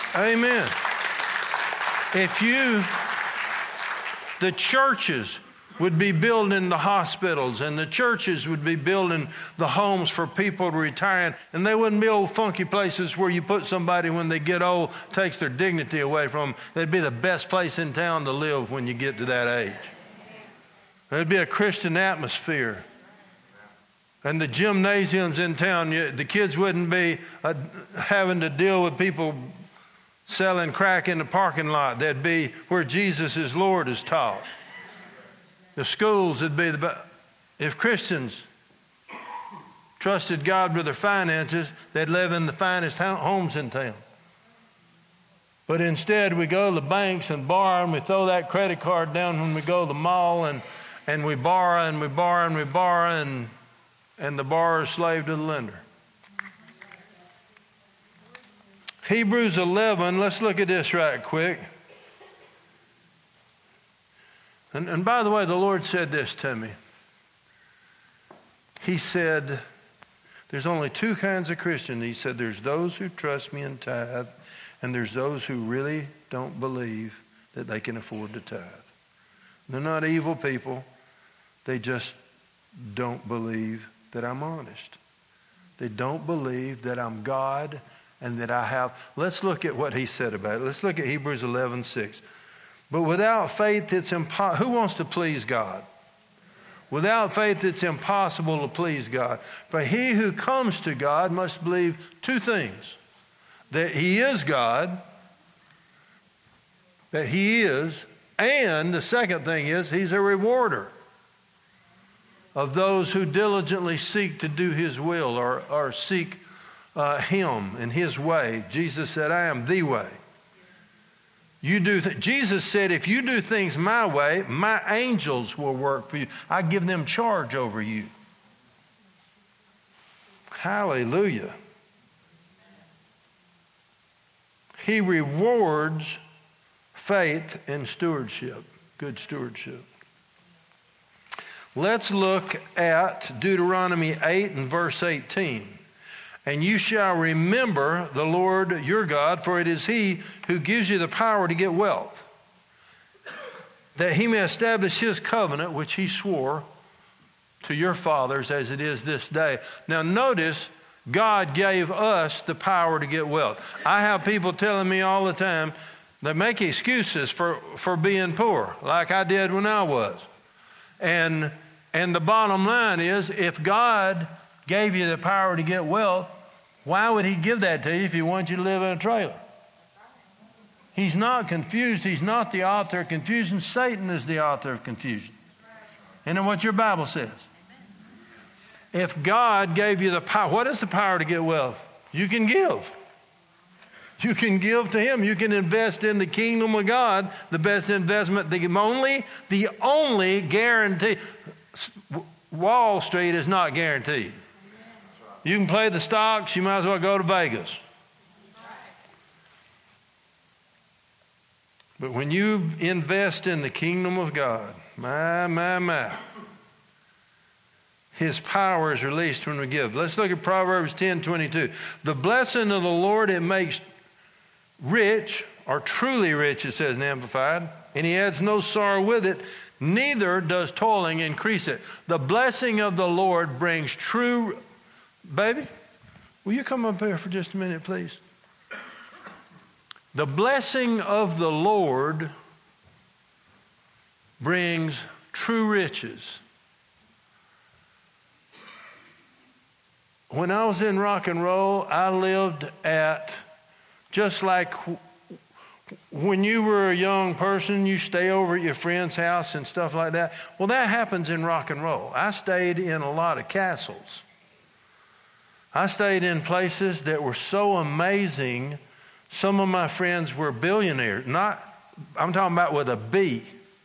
Amen. The churches would be building the hospitals, and the churches would be building the homes for people to retire in. And they wouldn't be old funky places where you put somebody when they get old, takes their dignity away from them. They'd be the best place in town to live when you get to that age. There'd be a Christian atmosphere. And the gymnasiums in town, the kids wouldn't be having to deal with people selling crack in the parking lot. They'd be where Jesus is Lord is taught. The schools would be if Christians trusted God with their finances, they'd live in the finest homes in town. But instead, we go to the banks and borrow, and we throw that credit card down when we go to the mall, and we borrow and we borrow and we borrow, and the borrower is slave to the lender. Hebrews 11, let's look at this right quick. And by the way, the Lord said this to me. He said, there's only two kinds of Christians. He said, there's those who trust me and tithe, and there's those who really don't believe that they can afford to tithe. They're not evil people. They just don't believe that I'm honest. They don't believe that I'm God and that I have. Let's look at what he said about it. Let's look at Hebrews 11:6. But without faith, it's impossible. Who wants to please God? Without faith, it's impossible to please God. But he who comes to God must believe two things. That he is God, that he is, and the second thing is he's a rewarder of those who diligently seek to do his will or seek him and his way. Jesus said, I am the way. Jesus said, if you do things my way, my angels will work for you. I give them charge over you. Hallelujah. He rewards faith and stewardship, good stewardship. Let's look at Deuteronomy 8 and verse 18. And you shall remember the Lord your God, for it is he who gives you the power to get wealth, that he may establish his covenant, which he swore to your fathers as it is this day. Now notice, God gave us the power to get wealth. I have people telling me all the time, they make excuses for being poor, like I did when I was. And the bottom line is, if God gave you the power to get wealth, why would he give that to you if he wanted you to live in a trailer? He's not confused. He's not the author of confusion. Satan is the author of confusion. And then what your Bible says. If God gave you the power, what is the power to get wealth? You can give. You can give to him. You can invest in the kingdom of God, the best investment, the only guarantee. Wall Street is not guaranteed. You can play the stocks, you might as well go to Vegas. But when you invest in the kingdom of God, my, his power is released when we give. Let's look at Proverbs 10:22. The blessing of the Lord, it makes rich, or truly rich, it says in Amplified, and he adds no sorrow with it, neither does toiling increase it. The blessing of the Lord brings true. Baby, will you come up here for just a minute, please? The blessing of the Lord brings true riches. When I was in rock and roll, I lived at, just like when you were a young person, you stay over at your friend's house and stuff like that. Well, that happens in rock and roll. I stayed in a lot of castles. I stayed in places that were so amazing. Some of my friends were billionaires. I'm talking about with a B.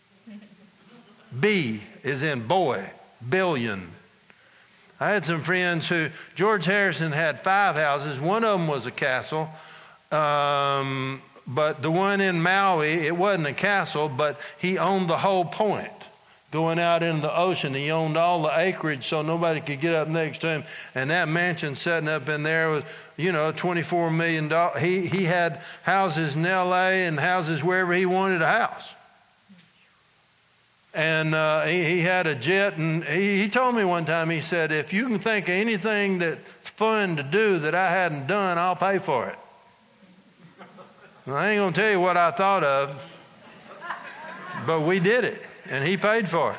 B is in boy, billion. I had some friends who, George Harrison had 5 houses. One of them was a castle. But the one in Maui, it wasn't a castle, but he owned the whole point. Going out into the ocean, he owned all the acreage so nobody could get up next to him. And that mansion setting up in there was, $24 million. He had houses in L.A. and houses wherever he wanted a house. And he had a jet, and he told me one time, he said, if you can think of anything that's fun to do that I hadn't done, I'll pay for it. And I ain't going to tell you what I thought of, but we did it, and he paid for it.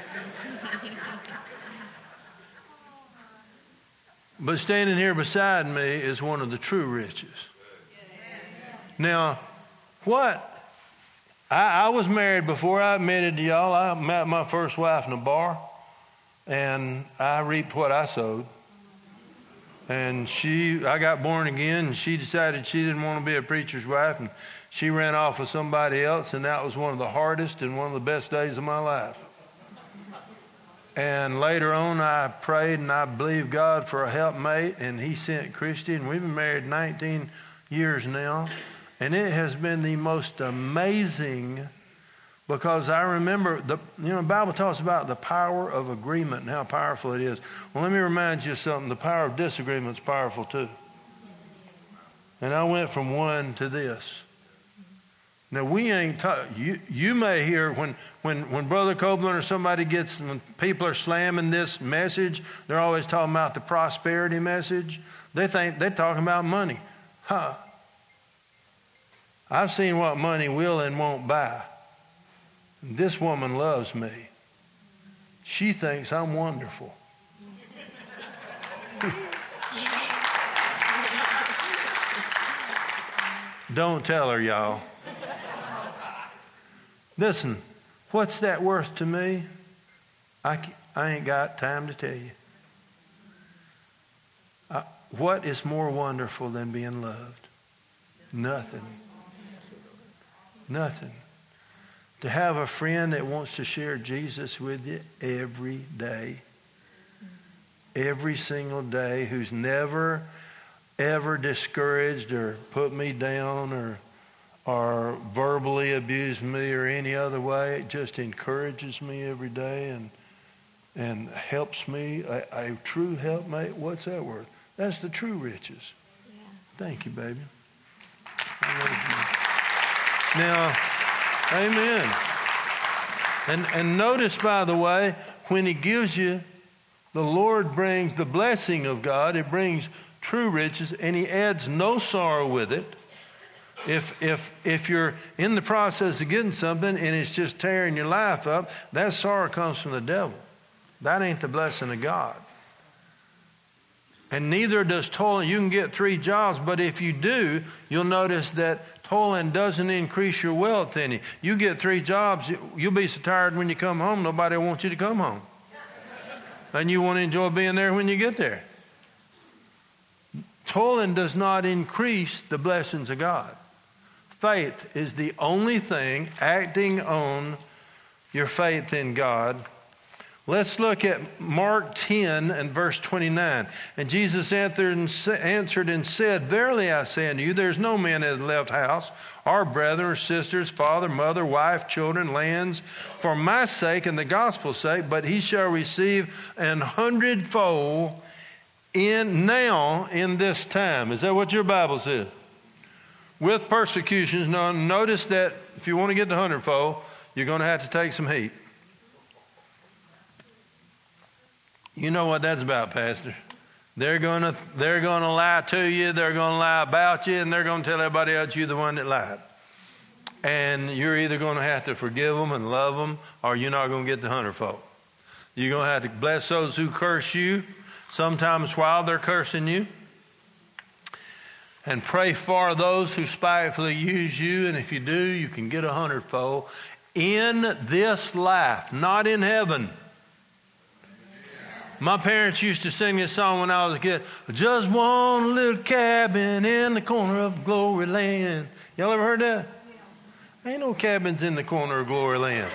But standing here beside me is one of the true riches. Now, I was married before I admitted to y'all. I met my first wife in a bar, and I reaped what I sowed. And I got born again, and she decided she didn't want to be a preacher's wife, and she ran off with somebody else, and that was one of the hardest and one of the best days of my life. And later on, I prayed and I believed God for a helpmate, and he sent Christy, and we've been married 19 years now. And it has been the most amazing, because I remember, the Bible talks about the power of agreement and how powerful it is. Well, let me remind you of something. The power of disagreement is powerful too. And I went from one to this. Now, we ain't you may hear when Brother Copeland or somebody when people are slamming this message, they're always talking about the prosperity message. They think they're talking about money. I've seen what money will and won't buy. This woman loves me. She thinks I'm wonderful. Don't tell her, y'all. Listen, what's that worth to me? I ain't got time to tell you. What is more wonderful than being loved? Nothing. Nothing. To have a friend that wants to share Jesus with you every day. Every single day. Who's never, ever discouraged or put me down or verbally abused me or any other way. It just encourages me every day and helps me. A true helpmate, what's that worth? That's the true riches. Yeah. Thank you, baby. I love you. Now, amen. And notice, by the way, when he gives you, the Lord brings the blessing of God. It brings true riches, and he adds no sorrow with it. If you're in the process of getting something and it's just tearing your life up, that sorrow comes from the devil. That ain't the blessing of God. And neither does toiling. You can get 3 jobs, but if you do, you'll notice that toiling doesn't increase your wealth any. You get 3 jobs, you'll be so tired when you come home, nobody wants you to come home. And you want to enjoy being there when you get there. Toiling does not increase the blessings of God. Faith is the only thing acting on your faith in God. Let's look at Mark 10 and verse 29. And Jesus answered and said, Verily I say unto you, there's no man that hath left house, or brother or sisters, father, mother, wife, children, lands, for my sake and the gospel's sake, but he shall receive 100-fold in this time. Is that what your Bible says? With persecutions. Now, notice that if you want to get the 100-fold, you're going to have to take some heat. You know what that's about, Pastor. They're going to lie to you, they're going to lie about you, and they're going to tell everybody else you're the one that lied. And you're either going to have to forgive them and love them, or you're not going to get the 100-fold. You're going to have to bless those who curse you, sometimes while they're cursing you. And pray for those who spitefully use you. And if you do, you can get 100-fold in this life, not in heaven. My parents used to sing this song when I was a kid. Just one little cabin in the corner of glory land. Y'all ever heard that? Ain't no cabins in the corner of glory land.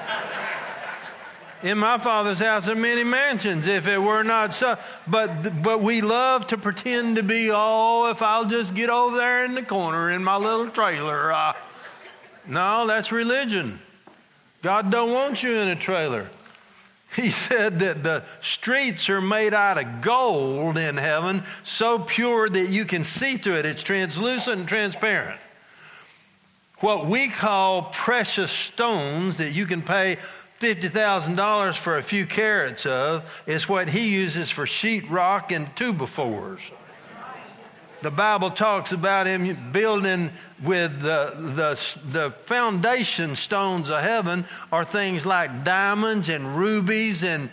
In my Father's house are many mansions, if it were not so. But we love to pretend to be, if I'll just get over there in the corner in my little trailer. No, that's religion. God don't want you in a trailer. He said that the streets are made out of gold in heaven, so pure that you can see through it. It's translucent and transparent. What we call precious stones that you can pay $50,000 for a few carats of is what he uses for sheetrock and 2x4s. The Bible talks about him building with the foundation stones of heaven are things like diamonds and rubies and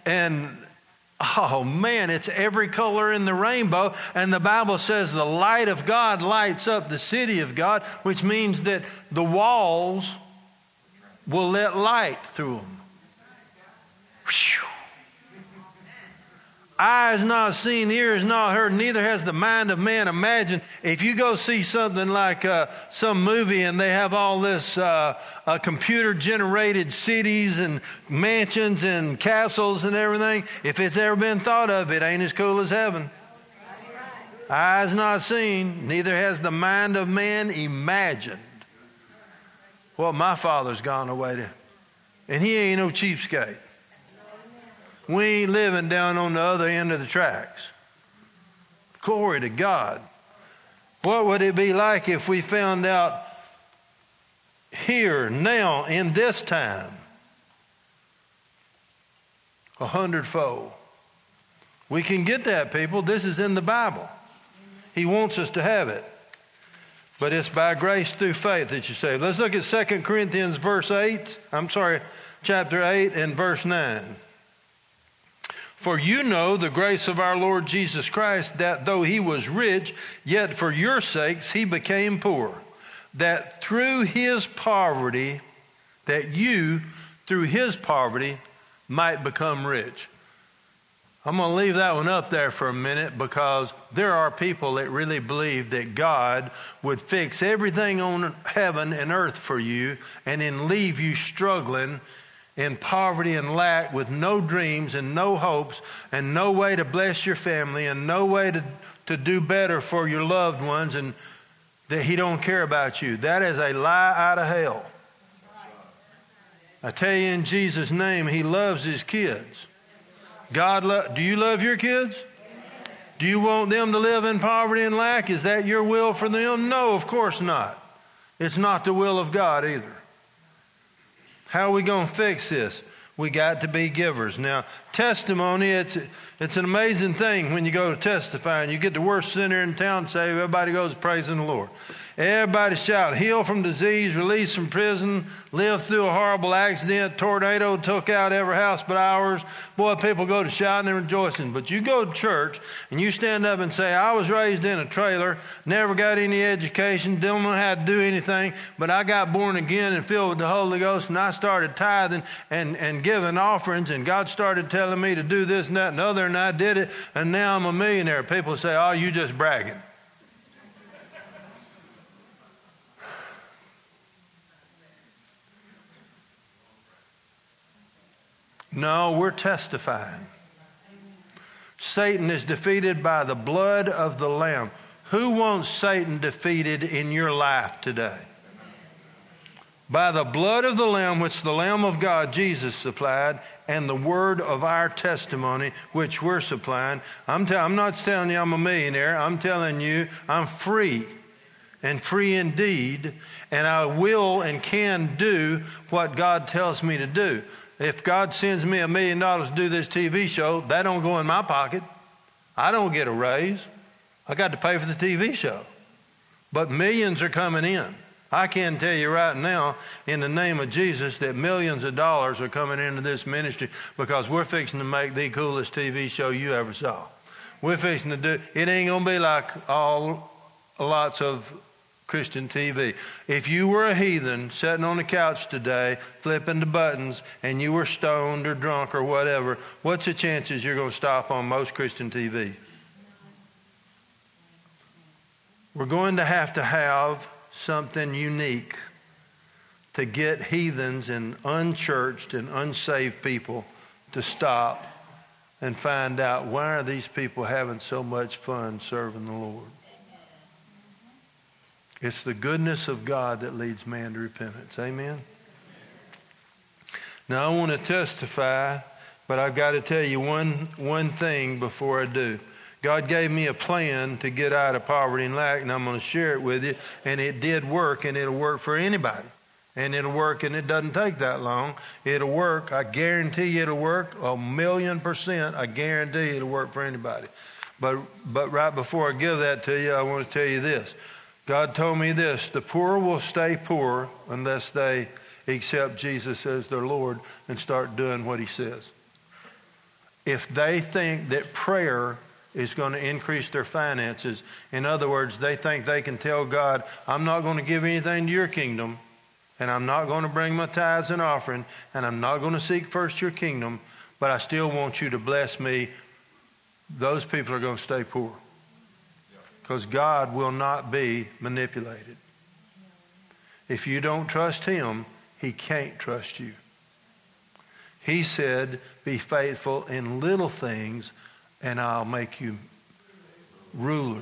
oh man, it's every color in the rainbow. And the Bible says the light of God lights up the city of God, which means that the walls will let light through them. Whew. Eyes not seen, ears not heard, neither has the mind of man imagined. If you go see something like some movie and they have all this computer-generated cities and mansions and castles and everything, if it's ever been thought of, it ain't as cool as heaven. Eyes not seen, neither has the mind of man imagined what my Father's gone away to. And he ain't no cheapskate. We ain't living down on the other end of the tracks. Glory to God. What would it be like if we found out here, now, in this time, 100-fold? We can get that, people. This is in the Bible. He wants us to have it. But it's by grace through faith that you save. Let's look at 2 Corinthians chapter 8 and verse 9. For you know the grace of our Lord Jesus Christ, that though he was rich, yet for your sakes he became poor, that through his poverty, that you, through his poverty, might become rich. I'm going to leave that one up there for a minute because there are people that really believe that God would fix everything on heaven and earth for you and then leave you struggling in poverty and lack with no dreams and no hopes and no way to bless your family and no way to do better for your loved ones, and that he don't care about you. That is a lie out of hell. I tell you in Jesus' name, he loves his kids. Do you love your kids? Do you want them to live in poverty and lack? Is that your will for them? No, of course not. It's not the will of God either. How are we going to fix this? We got to be givers. Now, testimony, it's an amazing thing when you go to testify and you get the worst sinner in town saved. Everybody goes praising the Lord. Everybody shout, heal from disease, release from prison, live through a horrible accident, tornado took out every house but ours. Boy, people go to shouting and rejoicing. But you go to church and you stand up and say, I was raised in a trailer, never got any education, don't know how to do anything, but I got born again and filled with the Holy Ghost, and I started tithing and giving offerings, and God started telling me to do this and that and other, and I did it, and now I'm a millionaire. People say, oh, you just bragging. No, we're testifying. Satan is defeated by the blood of the Lamb. Who wants Satan defeated in your life today? By the blood of the Lamb, which the Lamb of God, Jesus, supplied, and the word of our testimony, which we're supplying. I'm not telling you I'm a millionaire. I'm telling you I'm free, and free indeed, and I will and can do what God tells me to do. If God sends me $1 million to do this TV show, that don't go in my pocket. I don't get a raise. I got to pay for the TV show. But millions are coming in. I can tell you right now, in the name of Jesus, that millions of dollars are coming into this ministry because we're fixing to make the coolest TV show you ever saw. We're fixing to do, it ain't going to be like lots of Christian TV. If you were a heathen sitting on the couch today, flipping the buttons, and you were stoned or drunk or whatever, what's the chances you're going to stop on most Christian TV? We're going to have something unique to get heathens and unchurched and unsaved people to stop and find out, why are these people having so much fun serving the Lord? It's the goodness of God that leads man to repentance. Amen? Now, I want to testify, but I've got to tell you one thing before I do. God gave me a plan to get out of poverty and lack, and I'm going to share it with you. And it did work, and it'll work for anybody. And it'll work, and it doesn't take that long. It'll work. I guarantee you it'll work 1,000,000%. I guarantee it'll work for anybody. But right before I give that to you, I want to tell you this. God told me this: the poor will stay poor unless they accept Jesus as their Lord and start doing what he says. If they think that prayer is going to increase their finances, in other words, they think they can tell God, I'm not going to give anything to your kingdom, and I'm not going to bring my tithes and offering, and I'm not going to seek first your kingdom, but I still want you to bless me, those people are going to stay poor. Because God will not be manipulated. If you don't trust him, he can't trust you. He said, be faithful in little things, and I'll make you ruler.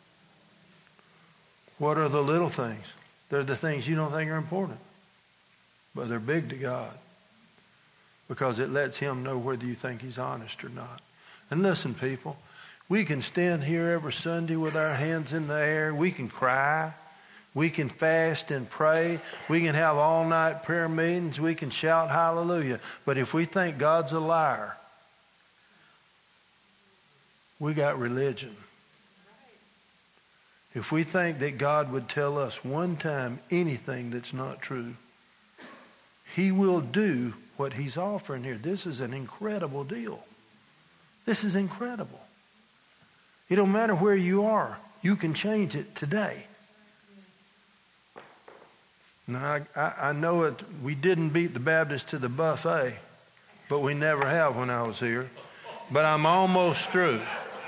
What are the little things? They're the things you don't think are important. But they're big to God. Because it lets him know whether you think he's honest or not. And listen, people, we can stand here every Sunday with our hands in the air. We can cry. We can fast and pray. We can have all-night prayer meetings. We can shout hallelujah. But if we think God's a liar, we got religion. If we think that God would tell us one time anything that's not true, he will do what he's offering here. This is an incredible deal. This is incredible. It don't matter where you are. You can change it today. Now, I know it. We didn't beat the Baptists to the buffet, but we never have when I was here. But I'm almost through.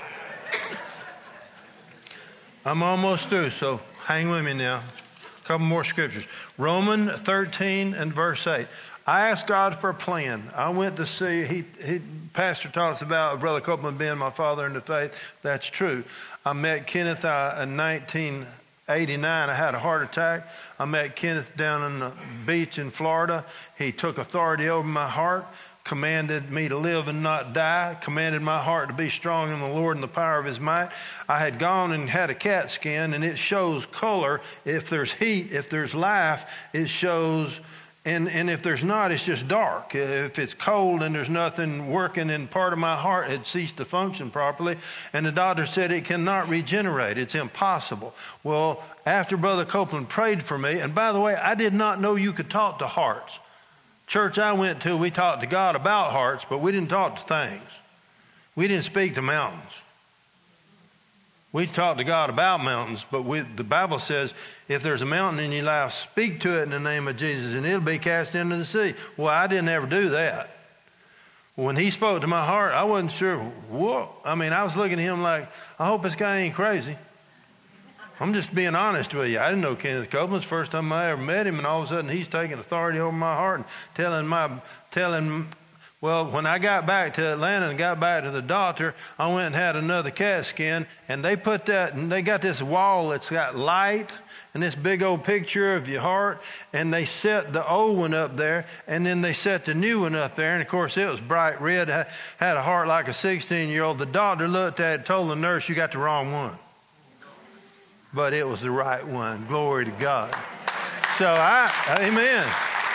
I'm almost through, so hang with me now. A couple more scriptures. Romans 13 and verse 8. I asked God for a plan. I went to see, Pastor talks about Brother Copeland being my father in the faith. That's true. I met Kenneth in 1989. I had a heart attack. I met Kenneth down on the beach in Florida. He took authority over my heart, commanded me to live and not die, commanded my heart to be strong in the Lord and the power of his might. I had gone and had a CAT scan, and it shows color. If there's heat, if there's life, it shows. And if there's not, it's just dark. If it's cold and there's nothing working in part of my heart, it ceased to function properly. And the doctor said it cannot regenerate. It's impossible. Well, after Brother Copeland prayed for me, and by the way, I did not know you could talk to hearts. Church I went to, we talked to God about hearts, but we didn't talk to things. We didn't speak to mountains. We talk to God about mountains, but the Bible says, if there's a mountain in your life, speak to it in the name of Jesus, and it'll be cast into the sea. Well, I didn't ever do that. When he spoke to my heart, I wasn't sure what. I mean, I was looking at him like, I hope this guy ain't crazy. I'm just being honest with you. I didn't know Kenneth Copeland. It's the first time I ever met him, and all of a sudden he's taking authority over my heart and telling. Well, when I got back to Atlanta and got back to the doctor, I went and had another CAT scan, and they put that, and they got this wall that's got light and this big old picture of your heart, and they set the old one up there, and then they set the new one up there, and of course it was bright red, had a heart like a 16-year-old. The doctor looked at it, told the nurse, you got the wrong one. But it was the right one. Glory to God. So amen.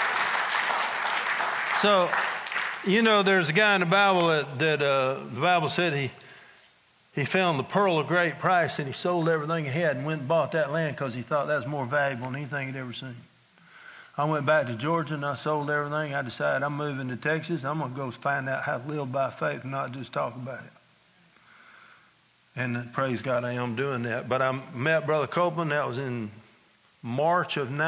So, you know, there's a guy in the Bible that the Bible said he found the pearl of great price, and he sold everything he had and went and bought that land because he thought that was more valuable than anything he'd ever seen. I went back to Georgia and I sold everything. I decided I'm moving to Texas. I'm going to go find out how to live by faith and not just talk about it. And praise God, I am doing that. But I met Brother Copeland. That was in March of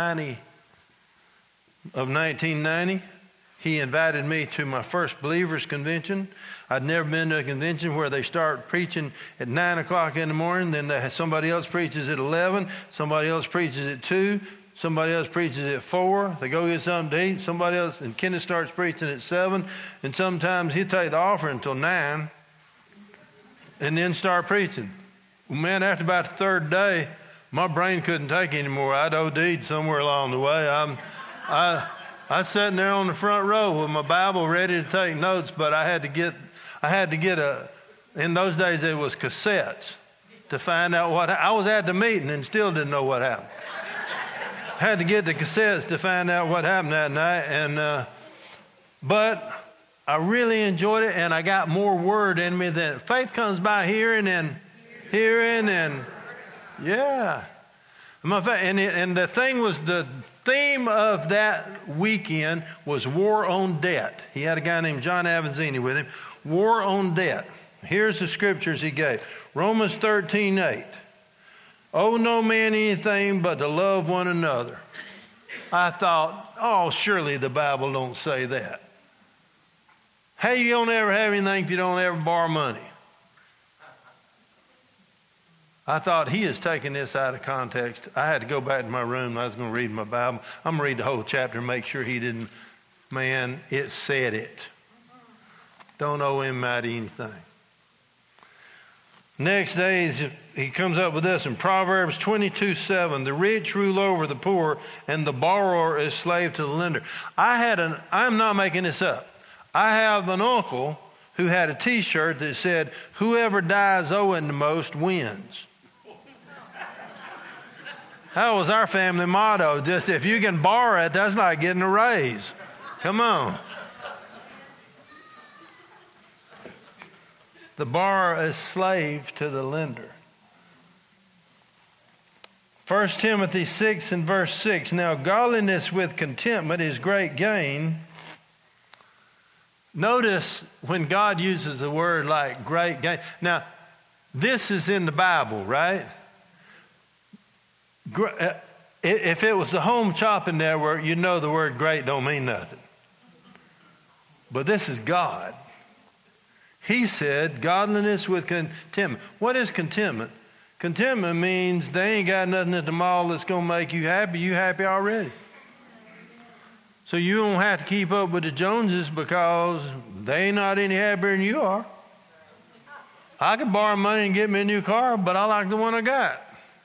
1990. He invited me to my first Believers Convention. I'd never been to a convention where they start preaching at 9 o'clock in the morning, then somebody else preaches at 11, somebody else preaches at 2, somebody else preaches at 4. They go get something to eat, somebody else, and Kenneth starts preaching at 7, and sometimes he'll take the offering until 9 and then start preaching. Well, man, after about the third day, my brain couldn't take anymore. I'd OD'd somewhere along the way. I was sitting there on the front row with my Bible ready to take notes, but I had to get in those days it was cassettes to find out what, I was at the meeting and still didn't know what happened. Had to get the cassettes to find out what happened that night. But I really enjoyed it, and I got more word in me than faith comes by hearing and hearing and yeah. And the thing was, the theme of that weekend was war on debt. He had a guy named John Avanzini with him. War on debt. Here's the scriptures he gave. Romans 13:8. Owe no man anything but to love one another. I thought, oh, surely the Bible don't say that. How you don't ever have anything if you don't ever borrow money? I thought he is taking this out of context. I had to go back to my room. I was going to read my Bible. I'm going to read the whole chapter and make sure he didn't. Man, it said it. Don't owe him anything. Next day, he comes up with this in Proverbs 22:7. The rich rule over the poor, and the borrower is slave to the lender. I'm not making this up. I have an uncle who had a T-shirt that said, "Whoever dies owing the most wins." That was our family motto. Just if you can borrow it, that's like getting a raise. Come on. The borrower is slave to the lender. 1 Timothy 6 and verse 6. Now godliness with contentment is great gain. Notice when God uses a word like great gain. Now, this is in the Bible, right? If it was the Home Shopping Network, you know the word great don't mean nothing. But this is God. He said, godliness with contentment. What is contentment? Contentment means they ain't got nothing at the mall that's going to make you happy. You happy already. So you don't have to keep up with the Joneses because they ain't not any happier than you are. I could borrow money and get me a new car, but I like the one I got.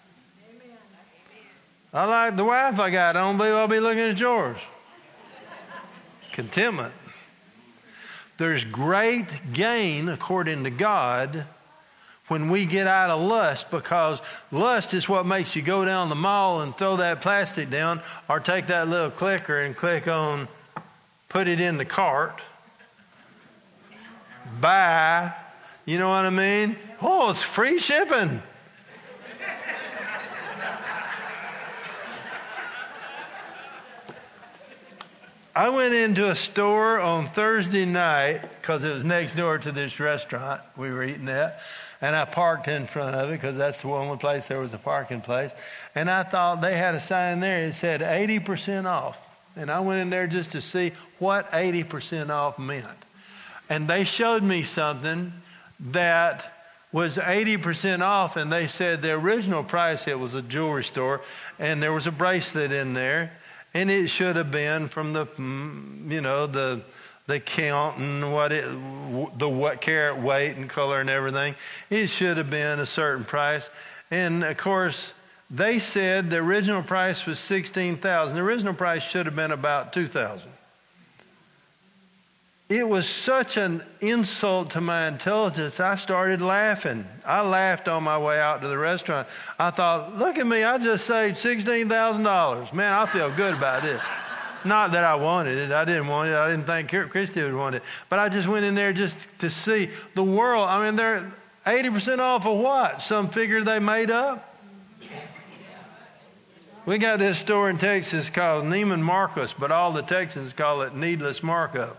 I like the wife I got. I don't believe I'll be looking at yours. Contentment. There's great gain, according to God, when we get out of lust, because lust is what makes you go down the mall and throw that plastic down or take that little clicker and click on, put it in the cart, buy, you know what I mean? Oh, it's free shipping. I went into a store on Thursday night because it was next door to this restaurant we were eating at. And I parked in front of it because that's the only place there was a parking place. And I thought they had a sign there that said 80% off. And I went in there just to see what 80% off meant. And they showed me something that was 80% off. And they said the original price, it was a jewelry store, and there was a bracelet in there. And it should have been from the count and what carat weight and color and everything. It should have been a certain price. And of course, they said the original price was $16,000. The original price should have been about $2,000. It was such an insult to my intelligence, I started laughing. I laughed on my way out to the restaurant. I thought, look at me, I just saved $16,000. Man, I feel good about it. Not that I wanted it. I didn't want it. I didn't think Christy would want it. But I just went in there just to see the world. I mean, they're 80% off of what? Some figure they made up? We got this store in Texas called Neiman Marcus, but all the Texans call it Needless Markup.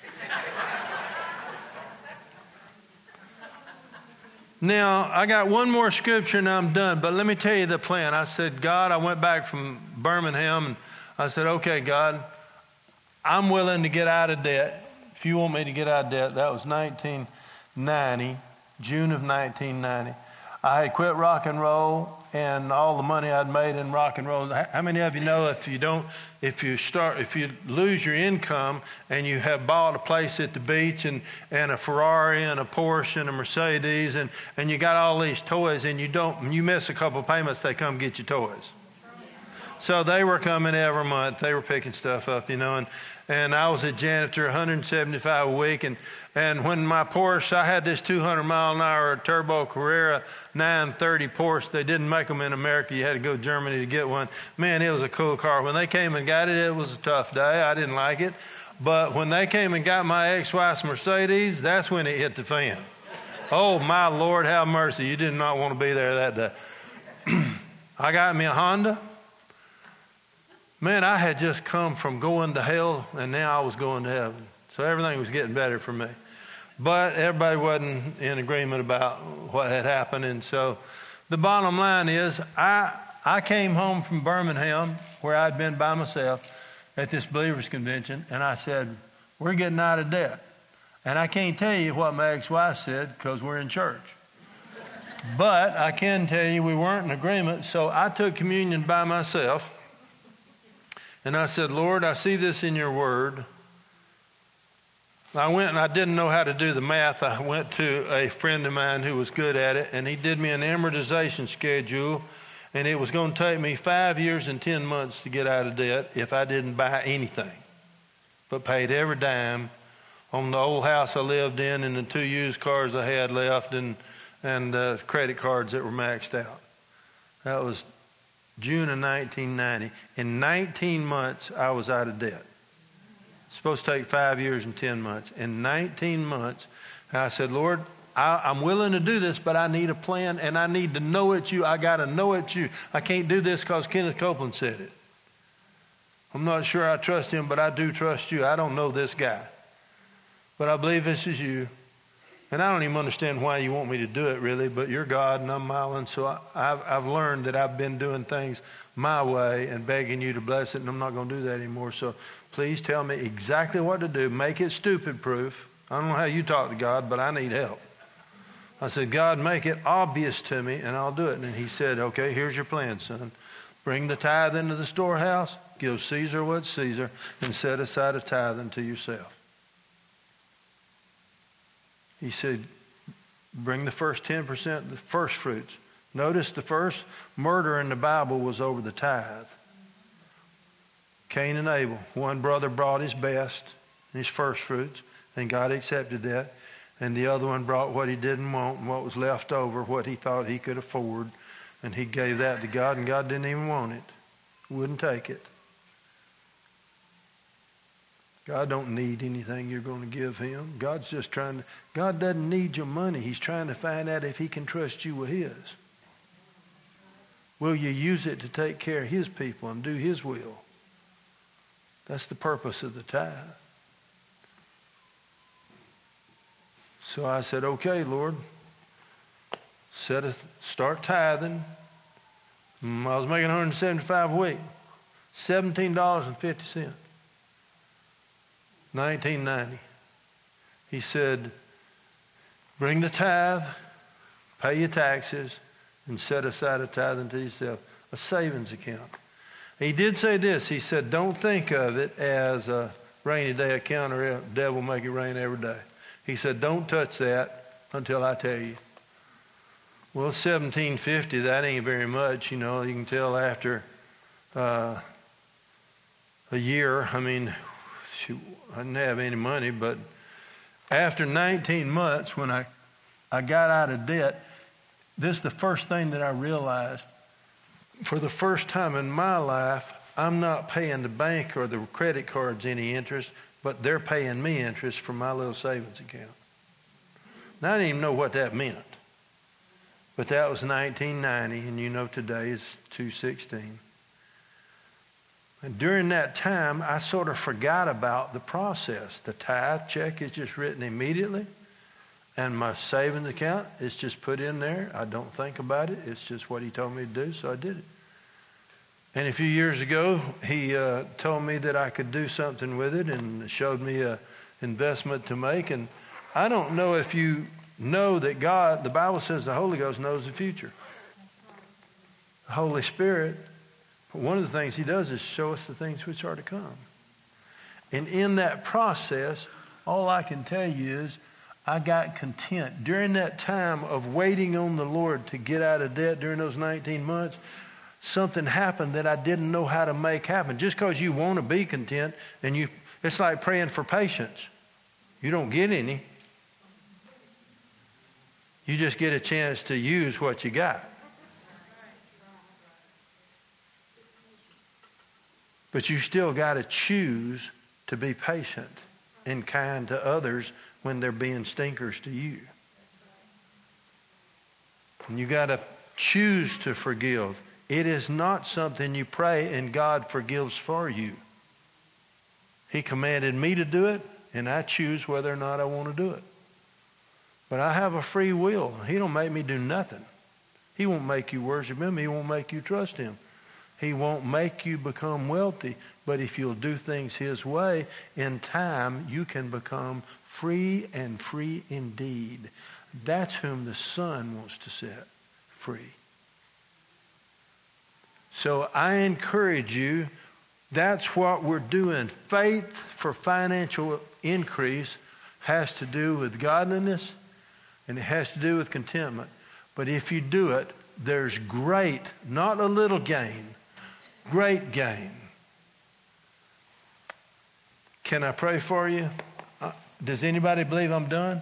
Now, I got one more scripture and I'm done, but let me tell you the plan. I said, God, I went back from Birmingham and I said, okay, God, I'm willing to get out of debt. If you want me to get out of debt, that was 1990, June of 1990. I had quit rock and roll and all the money I'd made in rock and roll. How many of you know if you lose your income and you have bought a place at the beach and a Ferrari and a Porsche and a Mercedes and you got all these toys and you miss a couple of payments, they come get your toys. So they were coming every month. They were picking stuff up, and I was a janitor, 175 a week. And when my Porsche, I had this 200-mile-an-hour turbo Carrera 930 Porsche. They didn't make them in America. You had to go to Germany to get one. Man, it was a cool car. When they came and got it, it was a tough day. I didn't like it. But when they came and got my ex-wife's Mercedes, that's when it hit the fan. Oh, my Lord, have mercy. You did not want to be there that day. I got me a Honda. Man, I had just come from going to hell, and now I was going to heaven. So everything was getting better for me. But everybody wasn't in agreement about what had happened. And so the bottom line is I came home from Birmingham, where I'd been by myself at this believers convention, and I said, we're getting out of debt. And I can't tell you what my ex-wife said because we're in church. But I can tell you we weren't in agreement, so I took communion by myself. And I said, Lord, I see this in your word. I went and I didn't know how to do the math. I went to a friend of mine who was good at it, and he did me an amortization schedule, and it was going to take me 5 years and 10 months to get out of debt if I didn't buy anything, but paid every dime on the old house I lived in and the 2 used cars I had left and credit cards that were maxed out. That was June of 1990. In 19 months, I was out of debt. It's supposed to take 5 years and 10 months. In 19 months, I said, Lord, I'm willing to do this, but I need a plan, and I need to know it's you. I got to know it's you. I can't do this because Kenneth Copeland said it. I'm not sure I trust him, but I do trust you. I don't know this guy, but I believe this is you. And I don't even understand why you want me to do it, really, but you're God and I'm Mylan. So I've learned that I've been doing things my way and begging you to bless it, and I'm not going to do that anymore. So please tell me exactly what to do. Make it stupid proof. I don't know how you talk to God, but I need help. I said, God, make it obvious to me, and I'll do it. And he said, okay, here's your plan, son. Bring the tithe into the storehouse, give Caesar what's Caesar, and set aside a tithe unto yourself. He said, bring the first 10%, the first fruits. Notice the first murder in the Bible was over the tithe. Cain and Abel. One brother brought his best, his first fruits, and God accepted that. And the other one brought what he didn't want and what was left over, what he thought he could afford. And he gave that to God, and God didn't even want it. Wouldn't take it. God don't need anything you're going to give him. God doesn't need your money. He's trying to find out if he can trust you with his. Will you use it to take care of his people and do his will? That's the purpose of the tithe. So I said, okay, Lord, start tithing. I was making $175 a week, $17.50. 1990. He said, bring the tithe, pay your taxes, and set aside a tithe unto yourself, a savings account. He did say this. He said, don't think of it as a rainy day account or devil make it rain every day. He said, don't touch that until I tell you. Well, $17.50, that ain't very much. You can tell after a year. I mean, I didn't have any money, but after 19 months, when I got out of debt, this is the first thing that I realized. For the first time in my life, I'm not paying the bank or the credit cards any interest, but they're paying me interest for my little savings account. Now, I didn't even know what that meant. But that was 1990, and today is 2016. And during that time, I sort of forgot about the process. The tithe check is just written immediately, and my savings account is just put in there. I don't think about it. It's just what he told me to do, so I did it. And a few years ago, he told me that I could do something with it and showed me an investment to make. And I don't know if you know that God, the Bible says the Holy Ghost knows the future. The Holy Spirit, one of the things he does is show us the things which are to come. And in that process, all I can tell you is I got content. During that time of waiting on the Lord to get out of debt during those 19 months, something happened that I didn't know how to make happen. Just because you want to be content, and it's like praying for patience. You don't get any. You just get a chance to use what you got. But you still got to choose to be patient and kind to others when they're being stinkers to you. And you got to choose to forgive. It is not something you pray and God forgives for you. He commanded me to do it, and I choose whether or not I want to do it. But I have a free will. He don't make me do nothing. He won't make you worship Him. He won't make you trust Him. He won't make you become wealthy. But if you'll do things His way, in time you can become free and free indeed. That's whom the Son wants to set free. So I encourage you, that's what we're doing. Faith for financial increase has to do with godliness, and it has to do with contentment. But if you do it, there's great, not a little gain, great gain. Can I pray for you? Does anybody believe I'm done?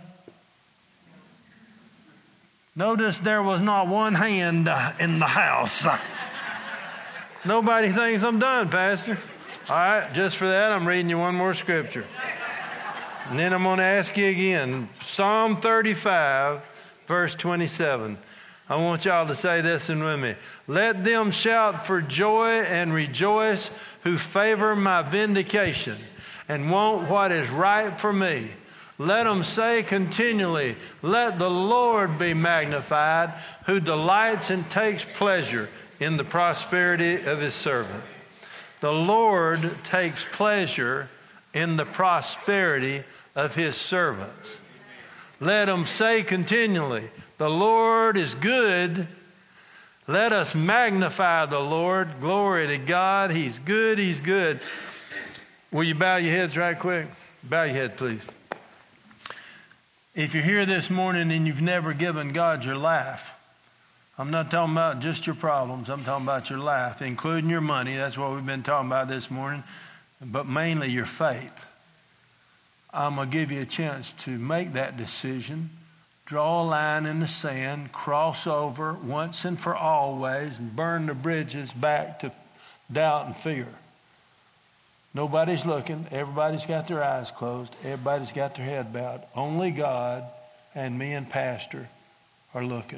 Notice there was not one hand in the house. Nobody thinks I'm done, Pastor. All right, just for that, I'm reading you one more scripture. And then I'm going to ask you again. Psalm 35, verse 27. I want y'all to say this with me. Let them shout for joy and rejoice who favor my vindication and want what is right for me. Let them say continually, let the Lord be magnified, who delights and takes pleasure in the prosperity of His servant. The Lord takes pleasure in the prosperity of His servants. Let them say continually, the Lord is good. Let us magnify the Lord. Glory to God. He's good. He's good. Will you bow your heads right quick? Bow your head, please. If you're here this morning and you've never given God your life, I'm not talking about just your problems. I'm talking about your life, including your money. That's what we've been talking about this morning. But mainly your faith. I'm going to give you a chance to make that decision. Draw a line in the sand. Cross over once and for always. And burn the bridges back to doubt and fear. Nobody's looking. Everybody's got their eyes closed. Everybody's got their head bowed. Only God and me and Pastor are looking.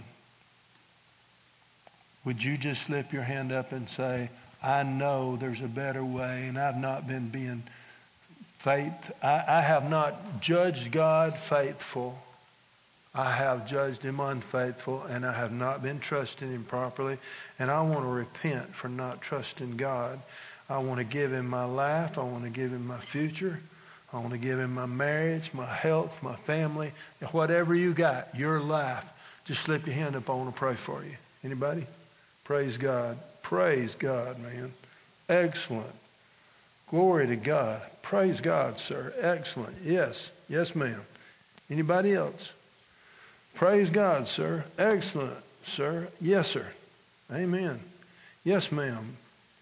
Would you just slip your hand up and say, I know there's a better way, and I've not been being I have not judged God faithful. I have judged Him unfaithful, and I have not been trusting Him properly. And I want to repent for not trusting God. I want to give Him my life. I want to give Him my future. I want to give Him my marriage, my health, my family. And whatever you got, your life, just slip your hand up. I want to pray for you. Anybody? Praise God. Praise God, man. Excellent. Glory to God. Praise God, sir. Excellent. Yes. Yes, ma'am. Anybody else? Praise God, sir. Excellent, sir. Yes, sir. Amen. Yes, ma'am.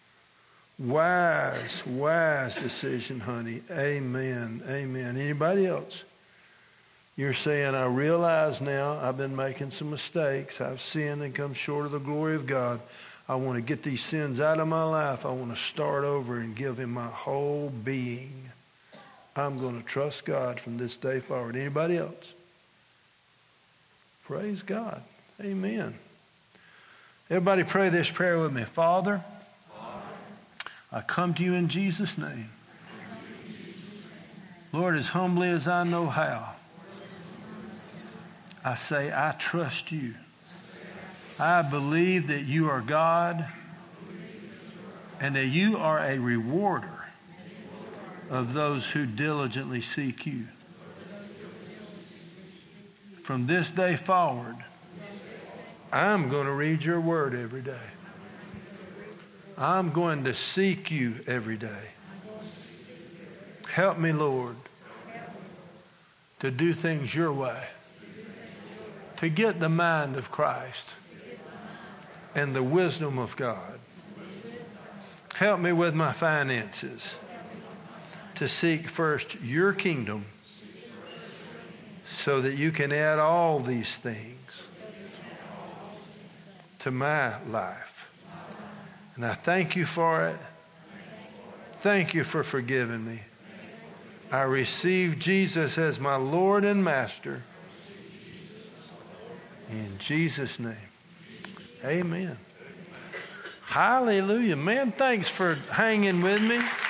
Wise decision, honey. Amen. Amen. Anybody else? You're saying, I realize now I've been making some mistakes. I've sinned and come short of the glory of God. I want to get these sins out of my life. I want to start over and give Him my whole being. I'm going to trust God from this day forward. Anybody else? Praise God. Amen. Everybody pray this prayer with me. Father, I come to you in Jesus' name. Lord, as humbly as I know how, I say I trust you. I believe that you are God and that you are a rewarder of those who diligently seek you. From this day forward, I'm going to read your word every day. I'm going to seek you every day. Help me, Lord, to do things your way, to get the mind of Christ and the wisdom of God Help me with my finances to seek first your kingdom so that you can add all these things to my life. And I thank you for it. Thank you for forgiving me. I receive Jesus as my Lord and Master. In Jesus' name. Amen. Hallelujah. Man, thanks for hanging with me.